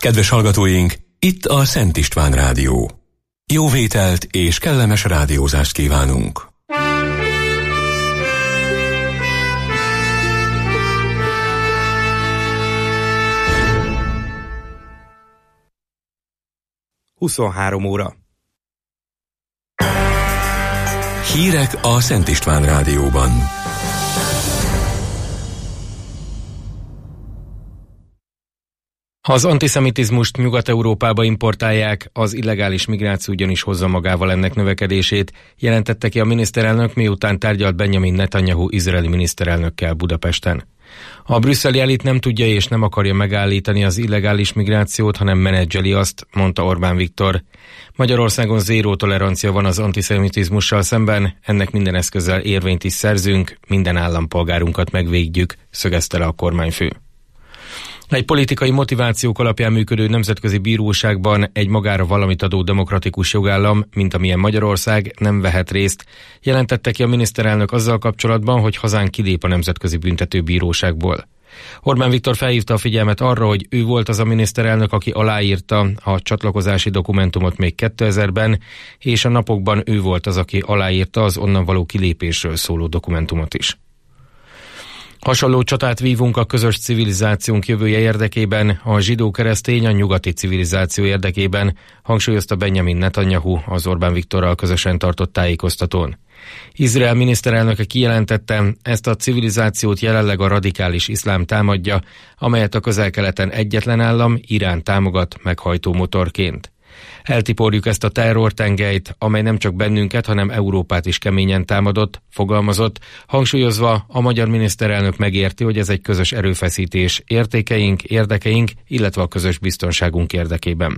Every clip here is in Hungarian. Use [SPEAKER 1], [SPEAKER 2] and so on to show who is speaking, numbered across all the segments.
[SPEAKER 1] Kedves hallgatóink, itt a Szent István Rádió. Jó vételt és kellemes rádiózást kívánunk!
[SPEAKER 2] (23 óra)
[SPEAKER 1] Hírek a Szent István Rádióban.
[SPEAKER 2] Az antiszemitizmust Nyugat-Európába importálják, az illegális migráció ugyanis hozza magával ennek növekedését, jelentette ki a miniszterelnök, miután tárgyalt Benjamin Netanyahu izraeli miniszterelnökkel Budapesten. A brüsszeli elit nem tudja és nem akarja megállítani az illegális migrációt, hanem menedzseli azt, mondta Orbán Viktor. Magyarországon zéró tolerancia van az antiszemitizmussal szemben, ennek minden eszközzel érvényt is szerzünk, minden állampolgárunkat megvédjük, szögezte le a kormányfő. Egy politikai motivációk alapján működő nemzetközi bíróságban egy magára valamit adó demokratikus jogállam, mint amilyen Magyarország, nem vehet részt, jelentette ki a miniszterelnök azzal kapcsolatban, hogy hazánk kilép a Nemzetközi Büntetőbíróságból. Orbán Viktor felhívta a figyelmet arra, hogy ő volt az a miniszterelnök, aki aláírta a csatlakozási dokumentumot még 2000-ben, és a napokban ő volt az, aki aláírta az onnan való kilépésről szóló dokumentumot is. Hasonló csatát vívunk a közös civilizációnk jövője érdekében, a zsidó-keresztény a nyugati civilizáció érdekében, hangsúlyozta Benjamin Netanyahu az Orbán Viktorral közösen tartott tájékoztatón. Izrael miniszterelnöke kijelentette, ezt a civilizációt jelenleg a radikális iszlám támadja, amelyet a Közel-Keleten egyetlen állam, Irán támogat meghajtó motorként. Eltiporjuk ezt a terrortengelyt, amely nem csak bennünket, hanem Európát is keményen támadott, fogalmazott, hangsúlyozva a magyar miniszterelnök megérti, hogy ez egy közös erőfeszítés értékeink, érdekeink, illetve a közös biztonságunk érdekében.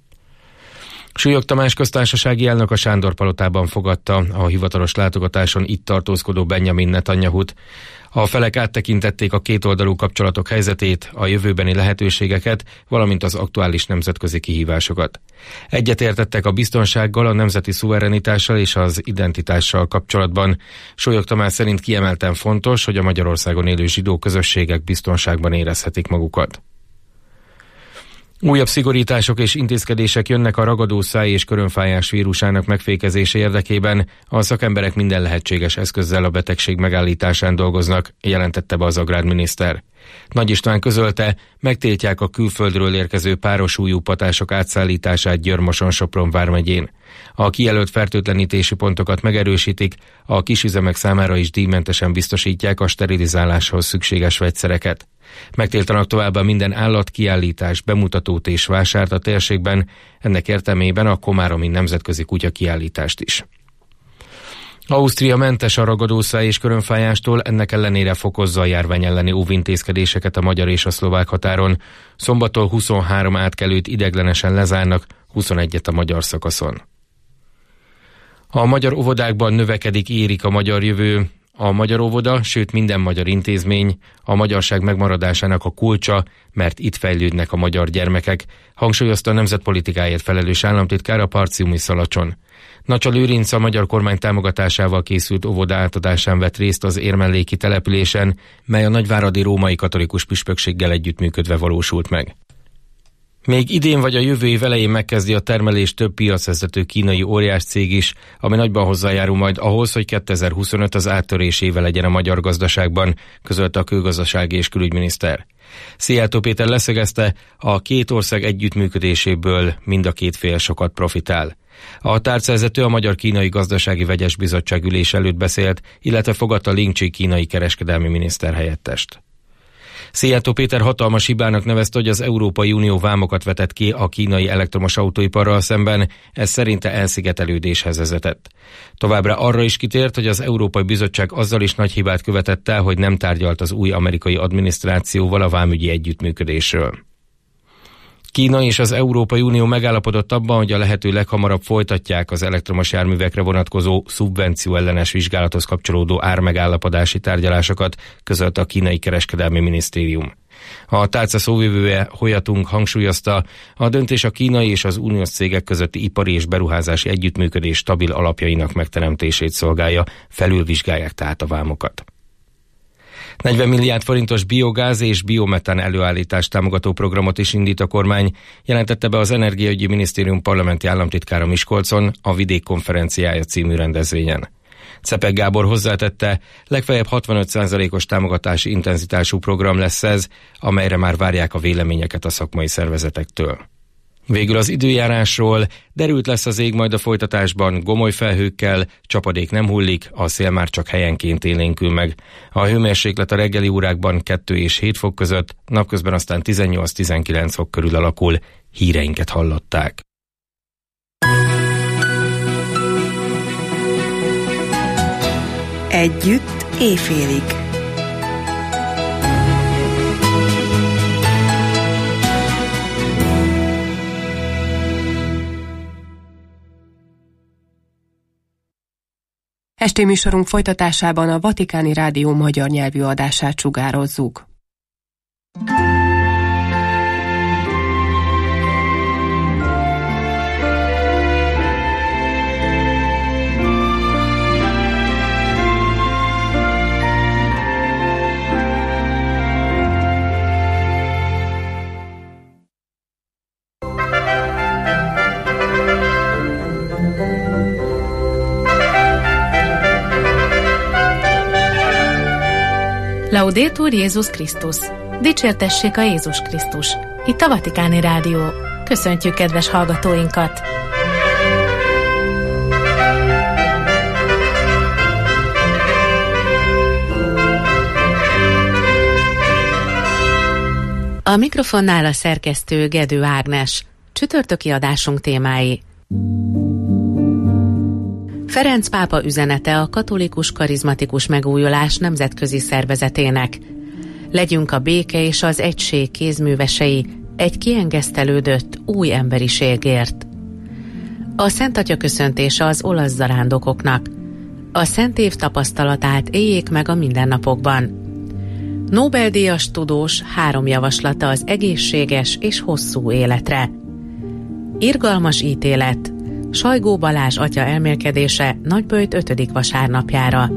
[SPEAKER 2] Súlyog Tamás köztársasági elnök a Sándor-palotában fogadta a hivatalos látogatáson itt tartózkodó Benjamin Netanyahut. A felek áttekintették a kétoldalú kapcsolatok helyzetét, a jövőbeni lehetőségeket, valamint az aktuális nemzetközi kihívásokat. Egyetértettek a biztonsággal, a nemzeti szuverenitással és az identitással kapcsolatban. Súlyog Tamás szerint kiemelten fontos, hogy a Magyarországon élő zsidó közösségek biztonságban érezhetik magukat. Újabb szigorítások és intézkedések jönnek a ragadószáj és körömfájás vírusának megfékezése érdekében. A szakemberek minden lehetséges eszközzel a betegség megállításán dolgoznak, jelentette be az agrárminiszter. Nagy István közölte, megtiltják a külföldről érkező párosúlyú patások átszállítását Győr-Moson-Sopron vármegyén. A kijelölt fertőtlenítési pontokat megerősítik, a kisüzemek számára is díjmentesen biztosítják a sterilizáláshoz szükséges vegyszereket. Megtiltanak továbbá minden állatkiállítás, bemutatót és vásárt a térségben, ennek értelmében a komáromi nemzetközi kutyakiállítást is. Ausztria mentes a ragadószáj és körömfájástól, ennek ellenére fokozza a járvány elleni óvintézkedéseket a magyar és a szlovák határon. Szombattól 23 átkelőt ideiglenesen lezárnak, 21-et a magyar szakaszon. A magyar óvodákban növekedik, érik a magyar jövő. A magyar óvoda, sőt minden magyar intézmény a magyarság megmaradásának a kulcsa, mert itt fejlődnek a magyar gyermekek, hangsúlyozta a nemzetpolitikáért felelős államtitkár a Parciumi Szalacson. Nacsa Lőrinc a magyar kormány támogatásával készült óvoda átadásán vett részt az érmelléki településen, mely a nagyváradi római katolikus püspökséggel együttműködve valósult meg. Még idén vagy a jövő év elején megkezdi a termelést több piacvezető kínai óriás cég is, ami nagyban hozzájárul majd ahhoz, hogy 2025 az áttörés éve legyen a magyar gazdaságban, közölte a külgazdasági és külügyminiszter. Szijjártó Péter leszögezte, a két ország együttműködéséből mind a két fél sokat profitál. A tárcavezető a Magyar-Kínai Gazdasági Vegyes Bizottság ülés előtt beszélt, illetve fogadta Ling Chi kínai kereskedelmi miniszter helyettest. Szijjártó Péter hatalmas hibának nevezte, hogy az Európai Unió vámokat vetett ki a kínai elektromos autóiparral szemben, ez szerinte elszigetelődéshez vezetett. Továbbra arra is kitért, hogy az Európai Bizottság azzal is nagy hibát követett el, hogy nem tárgyalt az új amerikai adminisztrációval a vámügyi együttműködésről. Kína és az Európai Unió megállapodott abban, hogy a lehető leghamarabb folytatják az elektromos járművekre vonatkozó szubvenció ellenes vizsgálathoz kapcsolódó ármegállapodási tárgyalásokat, közölte a kínai kereskedelmi minisztérium. A tárca szóvivője Hoyatung hangsúlyozta, a döntés a kínai és az uniós cégek közötti ipari és beruházási együttműködés stabil alapjainak megteremtését szolgálja, felülvizsgálják tehát a vámokat. 40 milliárd forintos biogáz és biometán előállítást támogató programot is indít a kormány, jelentette be az Energiaügyi Minisztérium parlamenti államtitkára Miskolcon a Vidék konferenciája című rendezvényen. Czepek Gábor hozzátette, legfeljebb 65%-os támogatási intenzitású program lesz ez, amelyre már várják a véleményeket a szakmai szervezetektől. Végül az időjárásról: derült lesz az ég majd a folytatásban, gomoly felhőkkel, csapadék nem hullik, a szél már csak helyenként élénkül meg. A hőmérséklet a reggeli órákban 2 és 7 fok között, napközben aztán 18-19 fok körül alakul. Híreinket hallották.
[SPEAKER 3] Együtt éjfélig. Esti műsorunk folytatásában a Vatikáni Rádió magyar nyelvű adását sugározzuk.
[SPEAKER 4] Laudetur Jézus Krisztus! Dicsértessék a Jézus Krisztus! Itt a Vatikáni Rádió. Köszöntjük kedves hallgatóinkat! A mikrofonnál a szerkesztő Gedő Ágnes. Csütörtöki adásunk témái: Ferenc pápa üzenete a Katolikus Karizmatikus Megújulás nemzetközi szervezetének. Legyünk a béke és az egység kézművesei egy kiengesztelődött új emberiségért. A Szent Atya köszöntése az olasz zarándokoknak. A Szent Év tapasztalatát éljék meg a mindennapokban. Nobel-díjas tudós 3 javaslata az egészséges és hosszú életre. Irgalmas ítélet: Sajgó Balázs atya elmélkedése Nagyböjt 5. vasárnapjára.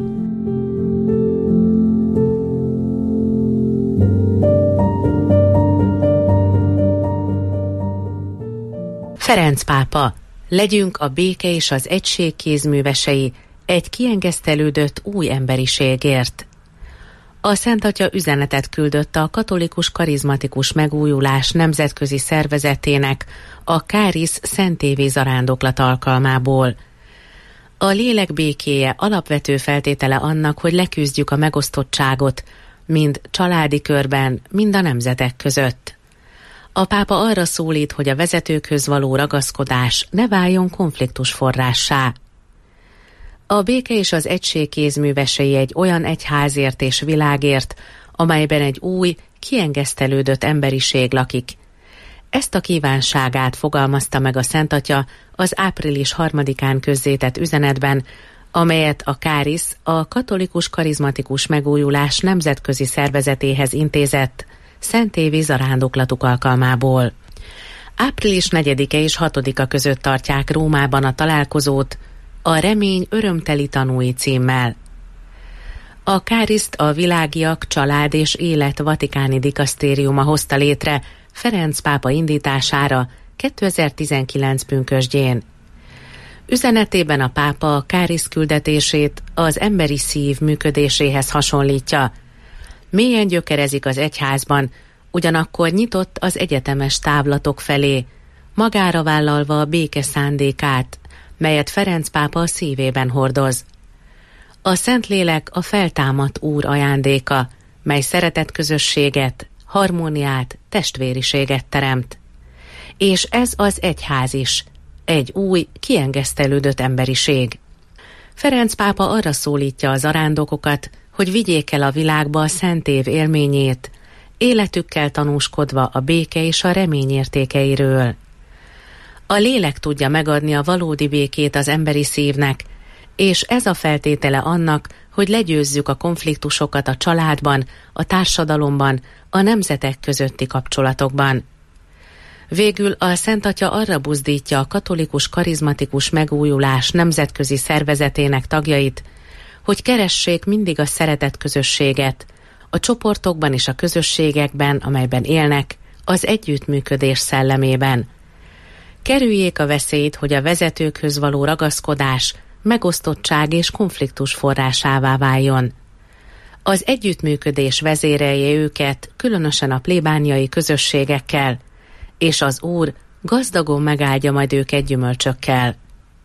[SPEAKER 4] Ferenc pápa: legyünk a béke és az egység kézművesei egy kiengesztelődött új emberiségért. A Szent Atya üzenetet küldött a Katolikus Karizmatikus Megújulás nemzetközi szervezetének a Kárisz szentévi zarándoklat alkalmából. A lélek békéje alapvető feltétele annak, hogy leküzdjük a megosztottságot, mind családi körben, mind a nemzetek között. A pápa arra szólít, hogy a vezetőkhöz való ragaszkodás ne váljon konfliktus forrássá. A béke és az egység kézművesei egy olyan egyházért és világért, amelyben egy új, kiengesztelődött emberiség lakik. Ezt a kívánságát fogalmazta meg a Szent Atya az április 3-án közzétett üzenetben, amelyet a Kárisz, a Katolikus Karizmatikus Megújulás nemzetközi szervezetéhez intézett szentévi zarándoklatuk alkalmából. Április 4-e és 6-a között tartják Rómában a találkozót a Remény örömteli tanúi címmel. A Káriszt a Világiak, Család és Élet Vatikáni Dikasztériuma hozta létre Ferenc pápa indítására 2019 pünkösdjén. Üzenetében a pápa a Kárisz küldetését az emberi szív működéséhez hasonlítja. Mélyen gyökerezik az egyházban, ugyanakkor nyitott az egyetemes távlatok felé, magára vállalva a béke szándékát, melyet Ferenc pápa a szívében hordoz. A Szentlélek a feltámadt Úr ajándéka, mely szeretetközösséget, harmóniát, testvériséget teremt. És ez az egyház is, egy új, kiengesztelődött emberiség. Ferenc pápa arra szólítja az zarándokokat, hogy vigyék el a világba a Szent Év élményét, életükkel tanúskodva a béke és a remény értékeiről. A lélek tudja megadni a valódi békét az emberi szívnek, és ez a feltétele annak, hogy legyőzzük a konfliktusokat a családban, a társadalomban, a nemzetek közötti kapcsolatokban. Végül a Szent Atya arra buzdítja a Katolikus Karizmatikus Megújulás nemzetközi szervezetének tagjait, hogy keressék mindig a szeretet közösséget, a csoportokban és a közösségekben, amelyben élnek, az együttműködés szellemében. Kerüljék a veszélyt, hogy a vezetőkhöz való ragaszkodás megosztottság és konfliktus forrásává váljon. Az együttműködés vezérelje őket, különösen a plébániai közösségekkel, és az Úr gazdagon megáldja majd őket gyümölcsökkel.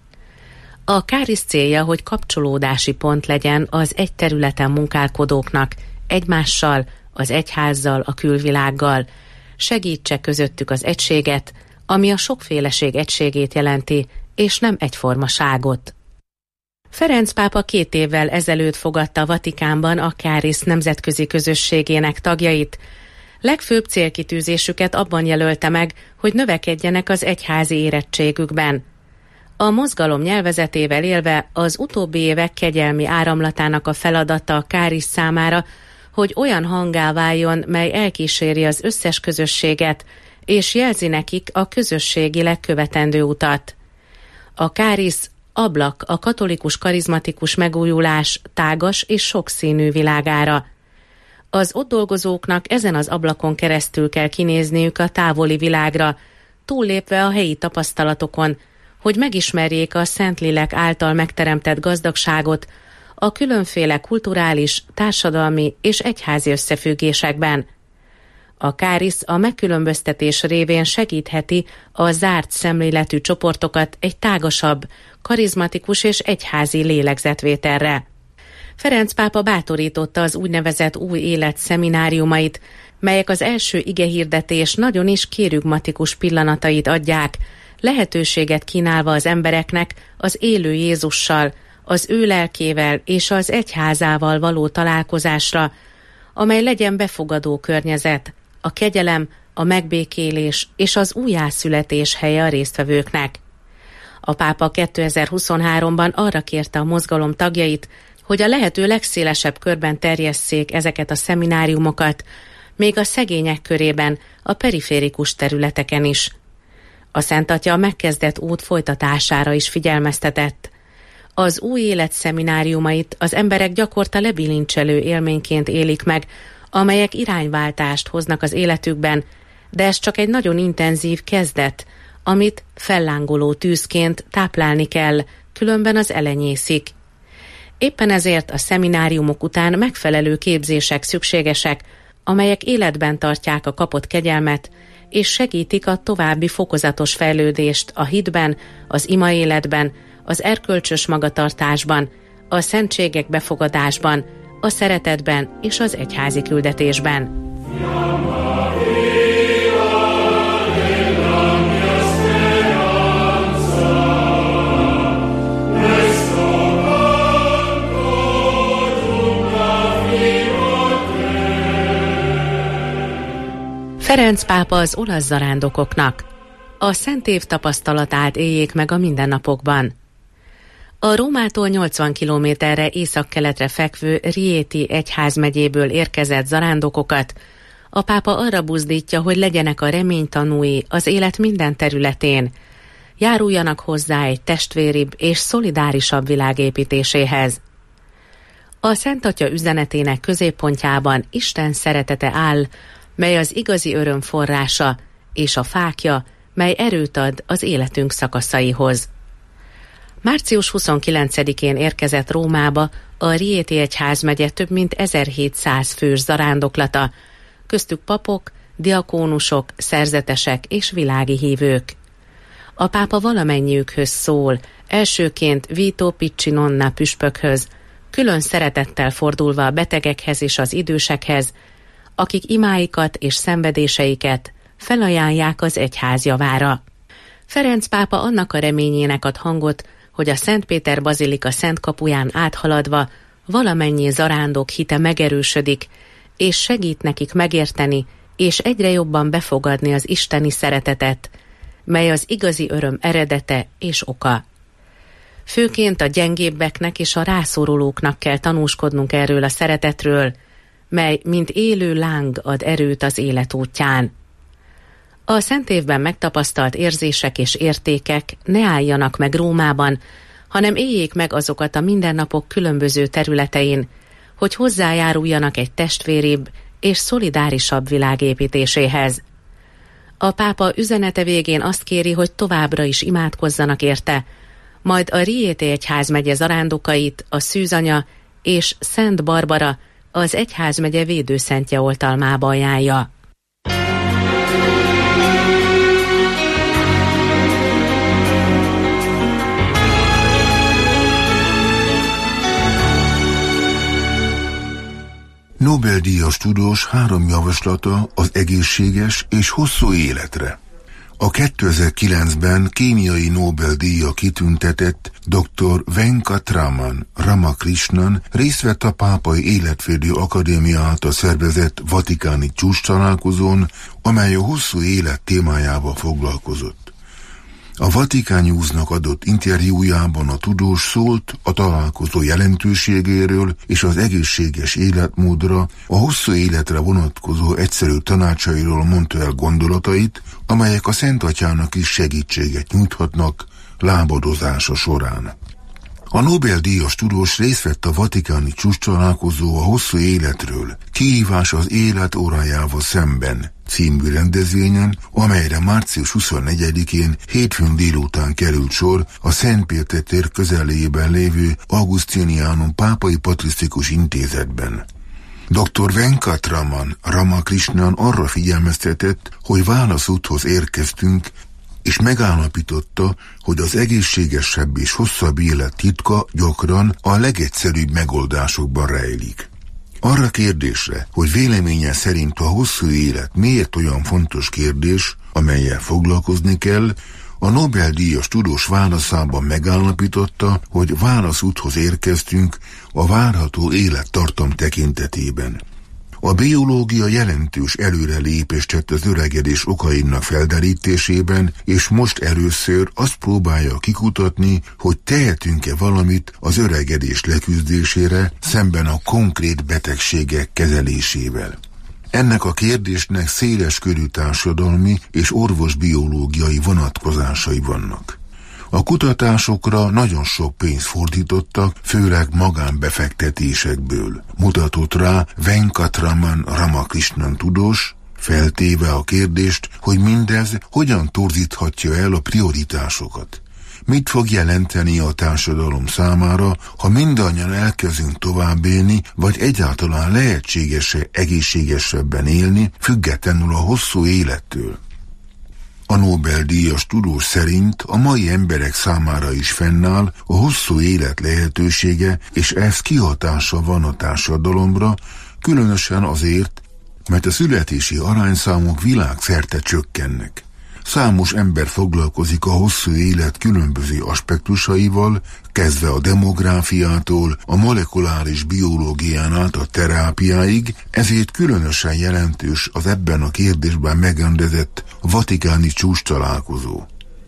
[SPEAKER 4] A kárisz célja, hogy kapcsolódási pont legyen az egy területen munkálkodóknak, egymással, az egyházzal, a külvilággal, segítse közöttük az egységet, ami a sokféleség egységét jelenti, és nem egyformaságot. Ferenc pápa 2 évvel ezelőtt fogadta a Vatikánban a kárisz nemzetközi közösségének tagjait. Legfőbb célkitűzésüket abban jelölte meg, hogy növekedjenek az egyházi érettségükben. A mozgalom nyelvezetével élve az utóbbi évek kegyelmi áramlatának a feladata a kárisz számára, hogy olyan hanggá váljon, mely elkíséri az összes közösséget, és jelzi nekik a közösségileg követendő utat. A kárisz ablak a katolikus karizmatikus megújulás tágas és sokszínű világára. Az ott dolgozóknak ezen az ablakon keresztül kell kinézniük a távoli világra, túllépve a helyi tapasztalatokon, hogy megismerjék a Szentlélek által megteremtett gazdagságot a különféle kulturális, társadalmi és egyházi összefüggésekben. A kárisz a megkülönböztetés révén segítheti a zárt szemléletű csoportokat egy tágasabb, karizmatikus és egyházi lélegzetvételre. Ferenc pápa bátorította az úgynevezett új élet szemináriumait, melyek az első igehirdetés nagyon is kérügmatikus pillanatait adják, lehetőséget kínálva az embereknek az élő Jézussal, az ő lelkével és az egyházával való találkozásra, amely legyen befogadó környezet, a kegyelem, a megbékélés és az újjászületés helye a résztvevőknek. A pápa 2023-ban arra kérte a mozgalom tagjait, hogy a lehető legszélesebb körben terjesszék ezeket a szemináriumokat, még a szegények körében, a periférikus területeken is. A Szent Atya a megkezdett út folytatására is figyelmeztetett. Az új élet szemináriumait az emberek gyakorta lebilincselő élményként élik meg, amelyek irányváltást hoznak az életükben, de ez csak egy nagyon intenzív kezdet, amit fellángoló tűzként táplálni kell, különben az elenyészik. Éppen ezért a szemináriumok után megfelelő képzések szükségesek, amelyek életben tartják a kapott kegyelmet, és segítik a további fokozatos fejlődést a hitben, az imaéletben, az erkölcsös magatartásban, a szentségek befogadásban, a szeretetben és az egyházi küldetésben. Ferenc pápa az olasz zarándokoknak: a Szent Év tapasztalatát éljék meg a mindennapokban. A Rómától 80 kilométerre északkeletre fekvő Rieti egyházmegyéből érkezett zarándokokat a pápa arra buzdítja, hogy legyenek a remény tanúi az élet minden területén, járuljanak hozzá egy testvéribb és szolidárisabb világépítéséhez. A Szent Atya üzenetének középpontjában Isten szeretete áll, mely az igazi öröm forrása, és a fákja, mely erőt ad az életünk szakaszaihoz. Március 29-én érkezett Rómába a Rieti egyházmegye több mint 1700 fős zarándoklata, köztük papok, diakónusok, szerzetesek és világi hívők. A pápa valamennyiükhöz szól, elsőként Vito Piccinonna püspökhöz, külön szeretettel fordulva a betegekhez és az idősekhez, akik imáikat és szenvedéseiket felajánlják az egyház javára. Ferenc pápa annak a reményének ad hangot, hogy a Szent Péter bazilika szent kapuján áthaladva valamennyi zarándok hite megerősödik, és segít nekik megérteni és egyre jobban befogadni az isteni szeretetet, mely az igazi öröm eredete és oka. Főként a gyengébbeknek és a rászorulóknak kell tanúskodnunk erről a szeretetről, mely mint élő láng ad erőt az élet útján. A Szent Évben megtapasztalt érzések és értékek ne álljanak meg Rómában, hanem éljék meg azokat a mindennapok különböző területein, hogy hozzájáruljanak egy testvéribb és szolidárisabb világ építéséhez. A pápa üzenete végén azt kéri, hogy továbbra is imádkozzanak érte, majd a Rieti egyházmegye zarándokait, a Szűzanya és Szent Barbara, az egyházmegye védőszentje oltalmába ajánlja.
[SPEAKER 5] Nobel-díjas tudós 3 javaslata az egészséges és hosszú életre. A 2009-ben kémiai Nobel-díja kitüntetett dr. Venkatraman Ramakrishnan részt vett a Pápai Életvédő Akadémia által szervezett vatikáni csúcstalálkozón, amely a hosszú élet témájával foglalkozott. A Vatican Newsnak adott interjújában a tudós szólt a találkozó jelentőségéről és az egészséges életmódra, a hosszú életre vonatkozó egyszerű tanácsairól mondta el gondolatait, amelyek a Szent Atyának is segítséget nyújthatnak lábadozása során. A Nobel-díjas tudós részt vett a vatikáni csúcstalálkozó a hosszú életről, kihívás az élet órájával szemben című rendezvényen, amelyre március 24-én hétfőn délután került sor a Szent Péter tér közelében lévő Augustinianum Pápai Patrisztikus Intézetben. Dr. Venkatraman Ramakrishnan arra figyelmeztetett, hogy válaszúthoz érkeztünk, és megállapította, hogy az egészségesebb és hosszabb élet titka gyakran a legegyszerűbb megoldásokban rejlik. Arra kérdésre, hogy véleménye szerint a hosszú élet miért olyan fontos kérdés, amellyel foglalkozni kell, a Nobel-díjas tudós válaszában megállapította, hogy válaszúthoz érkeztünk a várható élettartam tekintetében. A biológia jelentős előrelépést tett az öregedés okainak felderítésében, és most először azt próbálja kikutatni, hogy tehetünk-e valamit az öregedés leküzdésére szemben a konkrét betegségek kezelésével. Ennek a kérdésnek széleskörű társadalmi és orvosbiológiai vonatkozásai vannak. A kutatásokra nagyon sok pénzt fordítottak, főleg magánbefektetésekből, mutatott rá Venkatraman Ramakrishnan tudós, feltéve a kérdést, hogy mindez hogyan torzíthatja el a prioritásokat. Mit fog jelenteni a társadalom számára, ha mindannyian elkezdünk tovább élni, vagy egyáltalán lehetséges-e egészségesebben élni, függetlenül a hosszú élettől? A Nobel-díjas tudós szerint a mai emberek számára is fennáll a hosszú élet lehetősége, és ez kihatása van a társadalomra, különösen azért, mert a születési arányszámok világszerte csökkennek. Számos ember foglalkozik a hosszú élet különböző aspektusaival, kezdve a demográfiától, a molekuláris biológián át a terápiáig, ezért különösen jelentős az ebben a kérdésben megrendezett vatikáni csúcstalálkozó.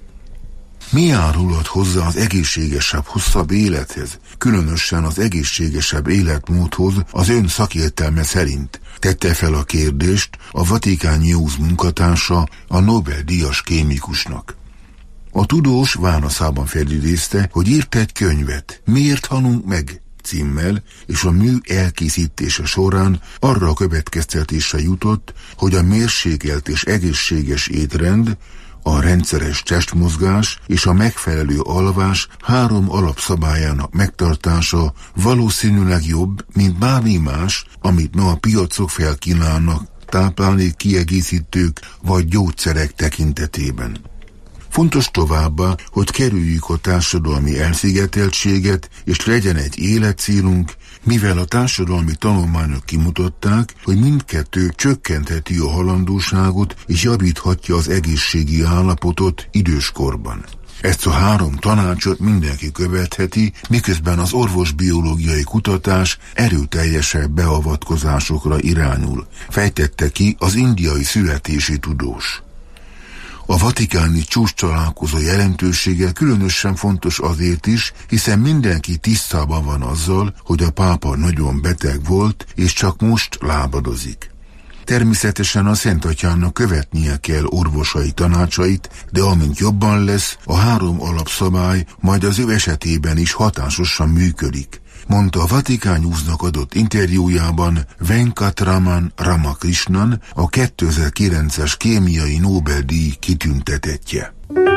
[SPEAKER 5] Mi járulhat hozzá az egészségesebb, hosszabb élethez, különösen az egészségesebb életmódhoz az ön szakértelme szerint? Tette fel a kérdést a Vatican News munkatársa a Nobel-díjas kémikusnak. A tudós válaszában felidézte, hogy írt egy könyvet, Miért halunk meg? Címmel, és a mű elkészítése során arra a következtetésre jutott, hogy a mérsékelt és egészséges étrend, a rendszeres testmozgás és a megfelelő alvás 3 alapszabályának megtartása valószínűleg jobb, mint bármi más, amit ma a piacok felkínálnak táplálék kiegészítők vagy gyógyszerek tekintetében. Fontos továbbá, hogy kerüljük a társadalmi elszigeteltséget, és legyen egy életcélunk, mivel a társadalmi tanulmányok kimutatták, hogy mindkettő csökkentheti a halandóságot és javíthatja az egészségi állapotot időskorban. Ezt a 3 tanácsot mindenki követheti, miközben az orvosbiológiai kutatás erőteljesebb beavatkozásokra irányul, fejtette ki az indiai születési tudós. A vatikáni csúcstalálkozó jelentősége különösen fontos azért is, hiszen mindenki tisztában van azzal, hogy a pápa nagyon beteg volt, és csak most lábadozik. Természetesen a Szent Atyának követnie kell orvosai tanácsait, de amint jobban lesz, a 3 alapszabály majd az ő esetében is hatásosan működik, mondta a Vatikán Newsnak adott interjújában Venkatraman Ramakrishnan, a 2009-es kémiai Nobel-díj kitüntetettje.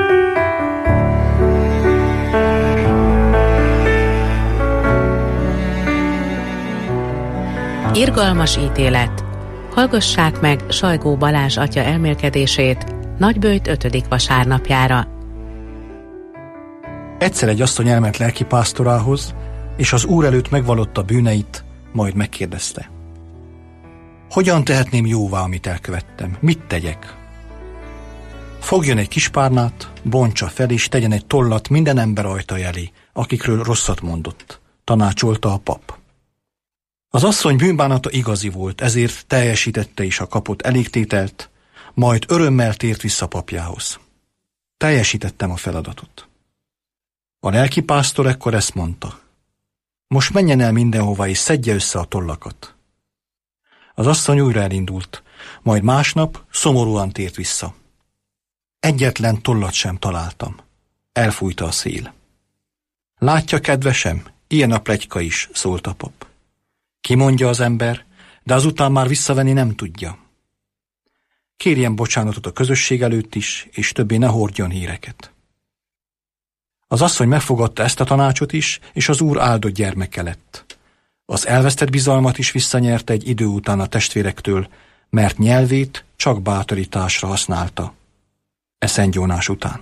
[SPEAKER 4] Irgalmas ítélet. Hallgassák meg Sajgó Balázs atya elmélkedését Nagyböjt 5. vasárnapjára.
[SPEAKER 6] Egyszer egy asszony elment lelkipásztorához, és az Úr előtt megvallotta bűneit, majd megkérdezte: hogyan tehetném jóvá, amit elkövettem? Mit tegyek? Fogjon egy kispárnát, bontsa fel, és tegyen egy tollat minden ember ajtaja elé, akikről rosszat mondott, tanácsolta a pap. Az asszony bűnbánata igazi volt, ezért teljesítette is a kapott elégtételt, majd örömmel tért vissza papjához. Teljesítettem a feladatot. A lelkipásztor ekkor ezt mondta: most menjen el mindenhova és szedje össze a tollakat. Az asszony újra elindult, majd másnap szomorúan tért vissza. Egyetlen tollat sem találtam. Elfújta a szél. Látja, kedvesem, ilyen a pletyka is, szólt a pap. Kimondja az ember, de azután már visszavenni nem tudja. Kérjen bocsánatot a közösség előtt is, és többé ne hordjon híreket. Az asszony megfogadta ezt a tanácsot is, és az Úr áldott gyermeke lett. Az elvesztett bizalmat is visszanyerte egy idő után a testvérektől, mert nyelvét csak bátorításra használta. Szent Jónás után.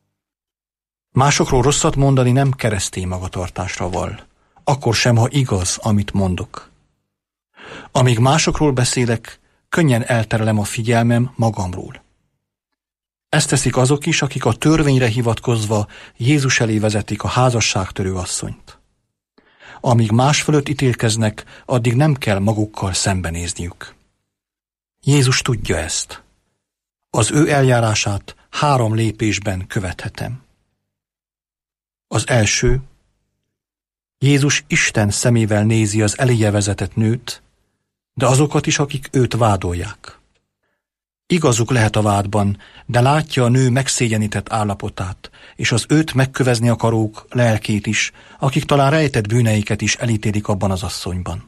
[SPEAKER 6] Másokról rosszat mondani nem keresztény magatartásra vall, akkor sem, ha igaz, amit mondok. Amíg másokról beszélek, könnyen elterelem a figyelmem magamról. Ezt teszik azok is, akik a törvényre hivatkozva Jézus elé vezetik a házasságtörő asszonyt. Amíg más fölött ítélkeznek, addig nem kell magukkal szembenézniük. Jézus tudja ezt. Az ő eljárását 3 lépésben követhetem. Az első: Jézus Isten szemével nézi az eléje vezetett nőt, de azokat is, akik őt vádolják. Igazuk lehet a vádban, de látja a nő megszégyenített állapotát, és az őt megkövezni akarók lelkét is, akik talán rejtett bűneiket is elítélik abban az asszonyban.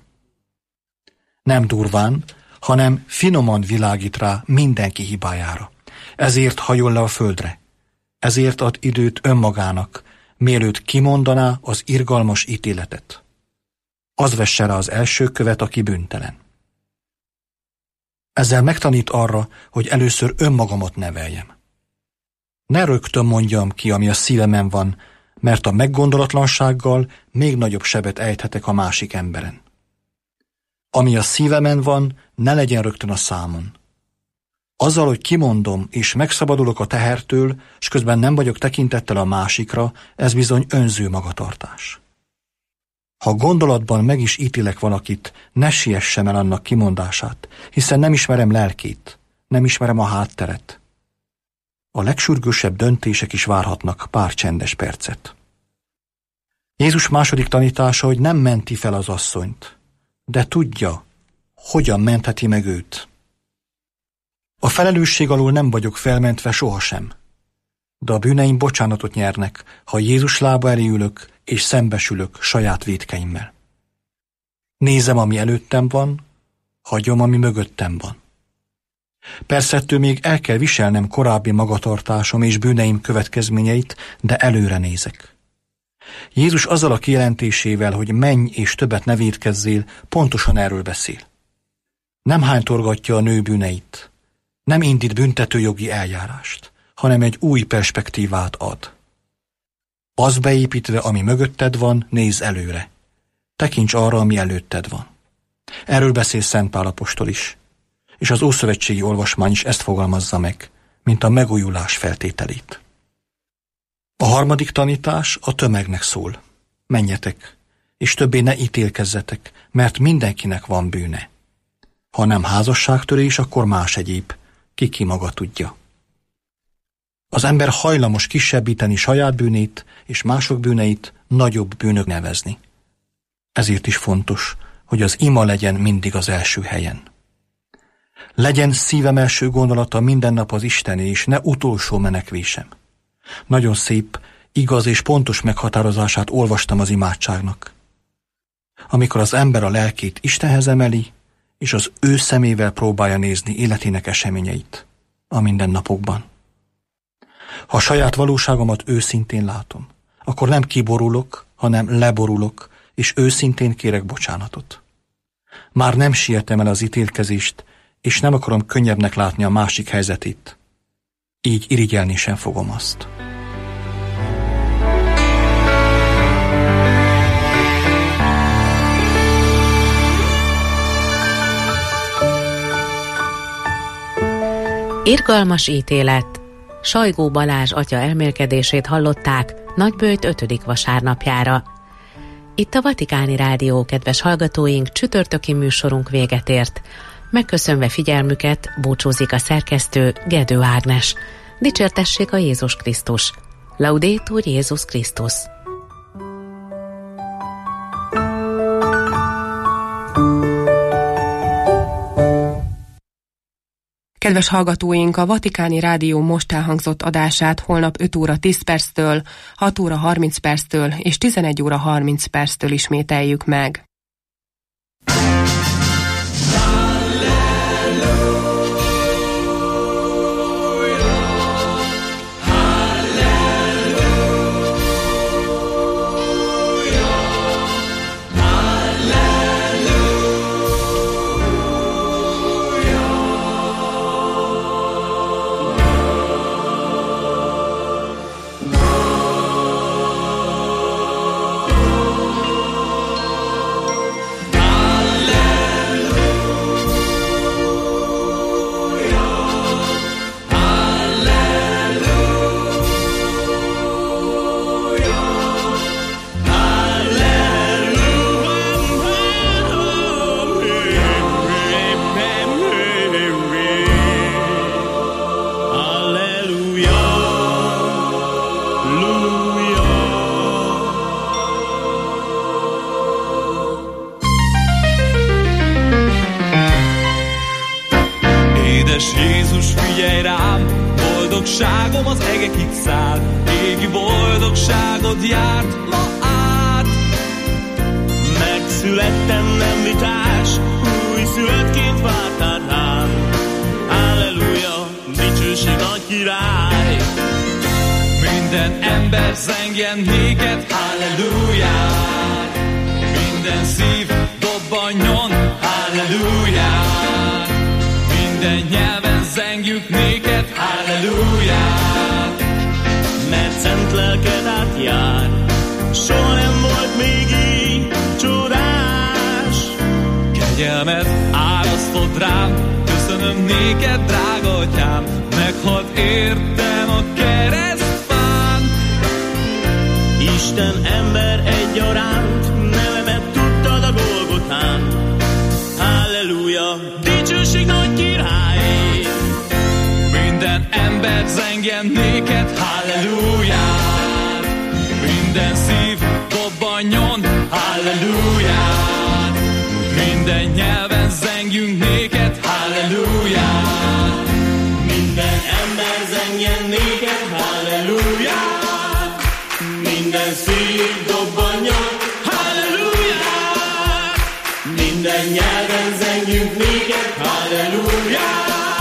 [SPEAKER 6] Nem durván, hanem finoman világít rá mindenki hibájára. Ezért hajol le a földre. Ezért ad időt önmagának, mielőtt kimondaná az irgalmas ítéletet. Az vesse rá az első követ, aki bűntelen. Ezzel megtanít arra, hogy először önmagamat neveljem. Ne rögtön mondjam ki, ami a szívemen van, mert a meggondolatlansággal még nagyobb sebet ejthetek a másik emberen. Ami a szívemen van, ne legyen rögtön a számon. Azzal, hogy kimondom és megszabadulok a tehertől, és közben nem vagyok tekintettel a másikra, ez bizony önző magatartás. Ha gondolatban meg is ítélek valakit, ne siessem el annak kimondását, hiszen nem ismerem lelkét, nem ismerem a hátteret. A legsürgősebb döntések is várhatnak pár csendes percet. Jézus második tanítása, hogy nem menti fel az asszonyt, de tudja, hogyan mentheti meg őt. A felelősség alól nem vagyok felmentve sohasem, de a bűneim bocsánatot nyernek, ha Jézus lába elé ülök, és szembesülök saját vétkeimmel. Nézem, ami előttem van, hagyom, ami mögöttem van. Persze ettől még el kell viselnem korábbi magatartásom és bűneim következményeit, de előre nézek. Jézus azzal a kijelentésével, hogy menj és többet ne vétkezzél, pontosan erről beszél. Nem hánytorgatja a nő bűneit, nem indít büntetőjogi eljárást, hanem egy új perspektívát ad. Az beépítve, ami mögötted van, nézz előre. Tekints arra, ami előtted van. Erről beszél Szent Pál apostol is, és az ószövetségi olvasmány is ezt fogalmazza meg, mint a megújulás feltételét. A harmadik tanítás a tömegnek szól. Menjetek, és többé ne ítélkezzetek, mert mindenkinek van bűne. Ha nem házasságtörés, akkor más egyéb, ki maga tudja. Az ember hajlamos kisebbíteni saját bűnét és mások bűneit nagyobb bűnök nevezni. Ezért is fontos, hogy az ima legyen mindig az első helyen. Legyen szívem első gondolata minden nap az Istené, és ne utolsó menekvésem. Nagyon szép, igaz és pontos meghatározását olvastam az imádságnak. amikor az ember a lelkét Istenhez emeli, és az ő szemével próbálja nézni életének eseményeit a mindennapokban. Ha a saját valóságomat őszintén látom, akkor nem kiborulok, hanem leborulok, és őszintén kérek bocsánatot. Már nem sietem el az ítélkezést, és nem akarom könnyebbnek látni a másik helyzetét. Így irigyelni sem fogom azt.
[SPEAKER 4] Irgalmas ítélet. Sajgó Balázs atya elmélkedését hallották Nagyböjt 5. vasárnapjára. Itt a Vatikáni Rádió, kedves hallgatóink, csütörtöki műsorunk véget ért. Megköszönve figyelmüket búcsúzik a szerkesztő, Gedő Ágnes. Dicsértessék a Jézus Krisztus. Laudetur Jézus Krisztus.
[SPEAKER 3] Kedves hallgatóink, a Vatikáni Rádió most elhangzott adását holnap 5 óra 10 perctől, 6 óra 30 perctől és 11 óra 30 perctől ismételjük meg.
[SPEAKER 7] Boldogságom az egekig száll, égi boldogságod járt ma át. Megszülettem, nem vitás, új születként vártál rám. Halleluja, dicsőség nagy király. Minden ember zengjen néked, halleluját. Minden szív dobbanjon, halleluját. Minden nyelven zengjük néked, halleluját. Mert szent lelked átjár, soha nem volt még így csodás. Kegyelmed árasztod rám, köszönöm néked, drága atyám. Meghalt értem a keresztfán. Isten ember egyaránt, nevemet tudtad a Golgotán. Halleluja, dicsőség nagy király. Minden ember zengjen néked, halleluját. Minden szív dobbanjon, halleluját. Minden nyelven zengjünk néked, halleluját. Minden ember zengjen néked, halleluját. Minden szív dobbanjon, halleluját. Minden nyelven zengjünk néked, halleluját.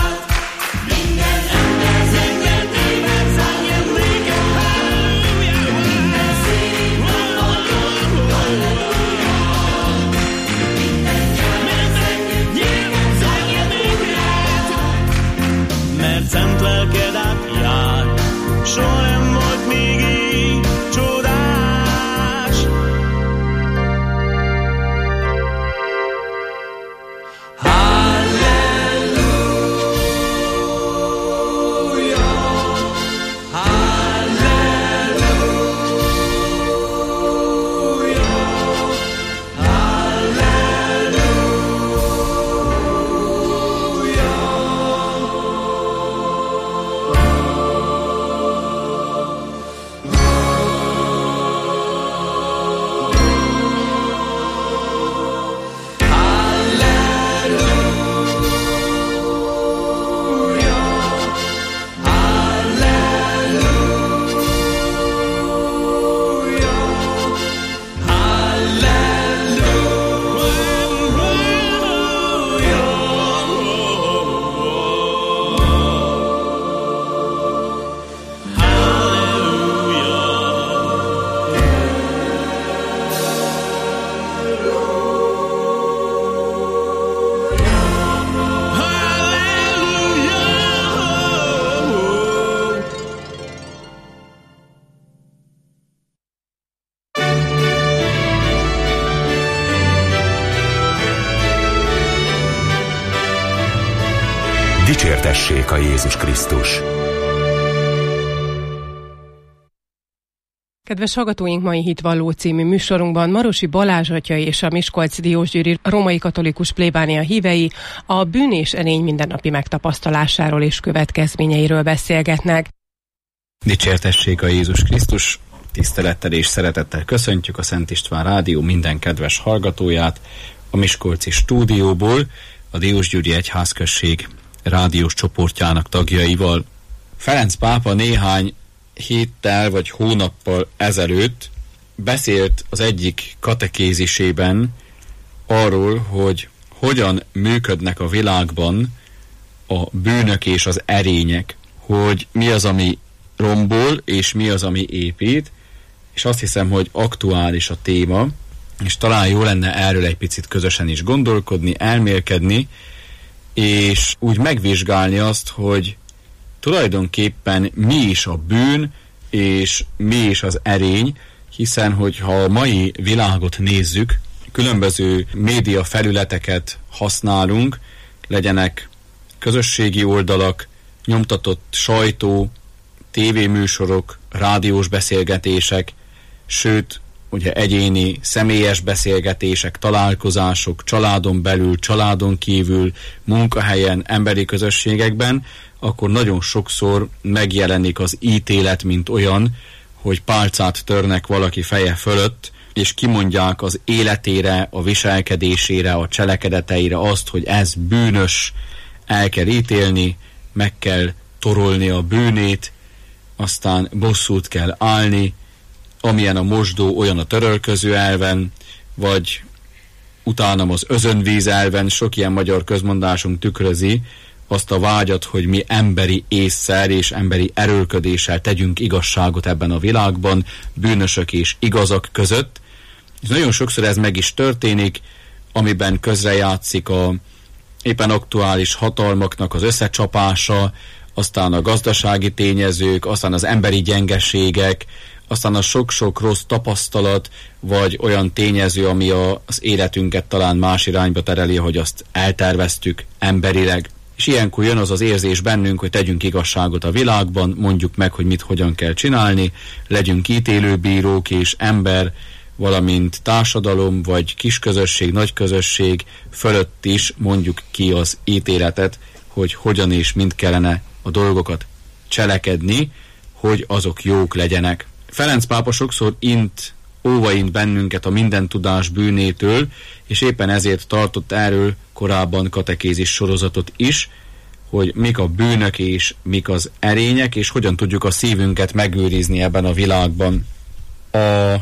[SPEAKER 7] Szent lelked átjár, soha nem volt még így csodás. Halleluja.
[SPEAKER 1] Dicsértessék a Jézus Krisztus!
[SPEAKER 3] Kedves hallgatóink, mai Hitvalló című műsorunkban Marosi Balázs atya és a Miskolci Diósgyőri római katolikus plébánia hívei a bűn és erény mindennapi megtapasztalásáról és következményeiről beszélgetnek.
[SPEAKER 8] Dicsértessék a Jézus Krisztus! Tisztelettel és szeretettel köszöntjük a Szent István Rádió minden kedves hallgatóját a Miskolci stúdióból, a Diósgyőri Egyházközség rádiós csoportjának tagjaival. Ferenc pápa néhány héttel vagy hónappal ezelőtt beszélt az egyik katekézisében arról, hogy hogyan működnek a világban a bűnök és az erények, hogy mi az, ami rombol, és mi az, ami épít, és azt hiszem, hogy aktuális a téma, és talán jó lenne erről egy picit közösen is gondolkodni, elmélkedni, és úgy megvizsgálni azt, hogy tulajdonképpen mi is a bűn, és mi is az erény, hiszen hogyha a mai világot nézzük, különböző média felületeket használunk, legyenek közösségi oldalak, nyomtatott sajtó, tévéműsorok, rádiós beszélgetések, sőt, ugye egyéni, személyes beszélgetések, találkozások, családon belül, családon kívül, munkahelyen, emberi közösségekben, akkor nagyon sokszor megjelenik az ítélet, mint olyan, hogy pálcát törnek valaki feje fölött, és kimondják az életére, a viselkedésére, a cselekedeteire azt, hogy ez bűnös, el kell ítélni, meg kell torolni a bűnét, aztán bosszút kell állni, amilyen a mosdó, olyan a törölköző elven, vagy utánam az özönvíz elven, sok ilyen magyar közmondásunk tükrözi azt a vágyat, hogy mi emberi ésszel és emberi erőlködéssel tegyünk igazságot ebben a világban, bűnösök és igazak között. És nagyon sokszor ez meg is történik, amiben közrejátszik a éppen aktuális hatalmaknak az összecsapása, aztán a gazdasági tényezők, aztán az emberi gyengeségek, aztán a sok-sok rossz tapasztalat, vagy olyan tényező, ami az életünket talán más irányba tereli, hogy azt elterveztük emberileg. És ilyenkor jön az az érzés bennünk, hogy tegyünk igazságot a világban, mondjuk meg, hogy mit hogyan kell csinálni, legyünk ítélőbírók és ember, valamint társadalom, vagy kisközösség, nagyközösség fölött is mondjuk ki az ítéletet, hogy hogyan és mind kellene a dolgokat cselekedni, hogy azok jók legyenek. Ferenc pápa sokszor óvaint bennünket a mindentudás bűnétől, és éppen ezért tartott erről korábban katekézis sorozatot is, hogy mik a bűnök és mik az erények, és hogyan tudjuk a szívünket megőrizni ebben a világban. A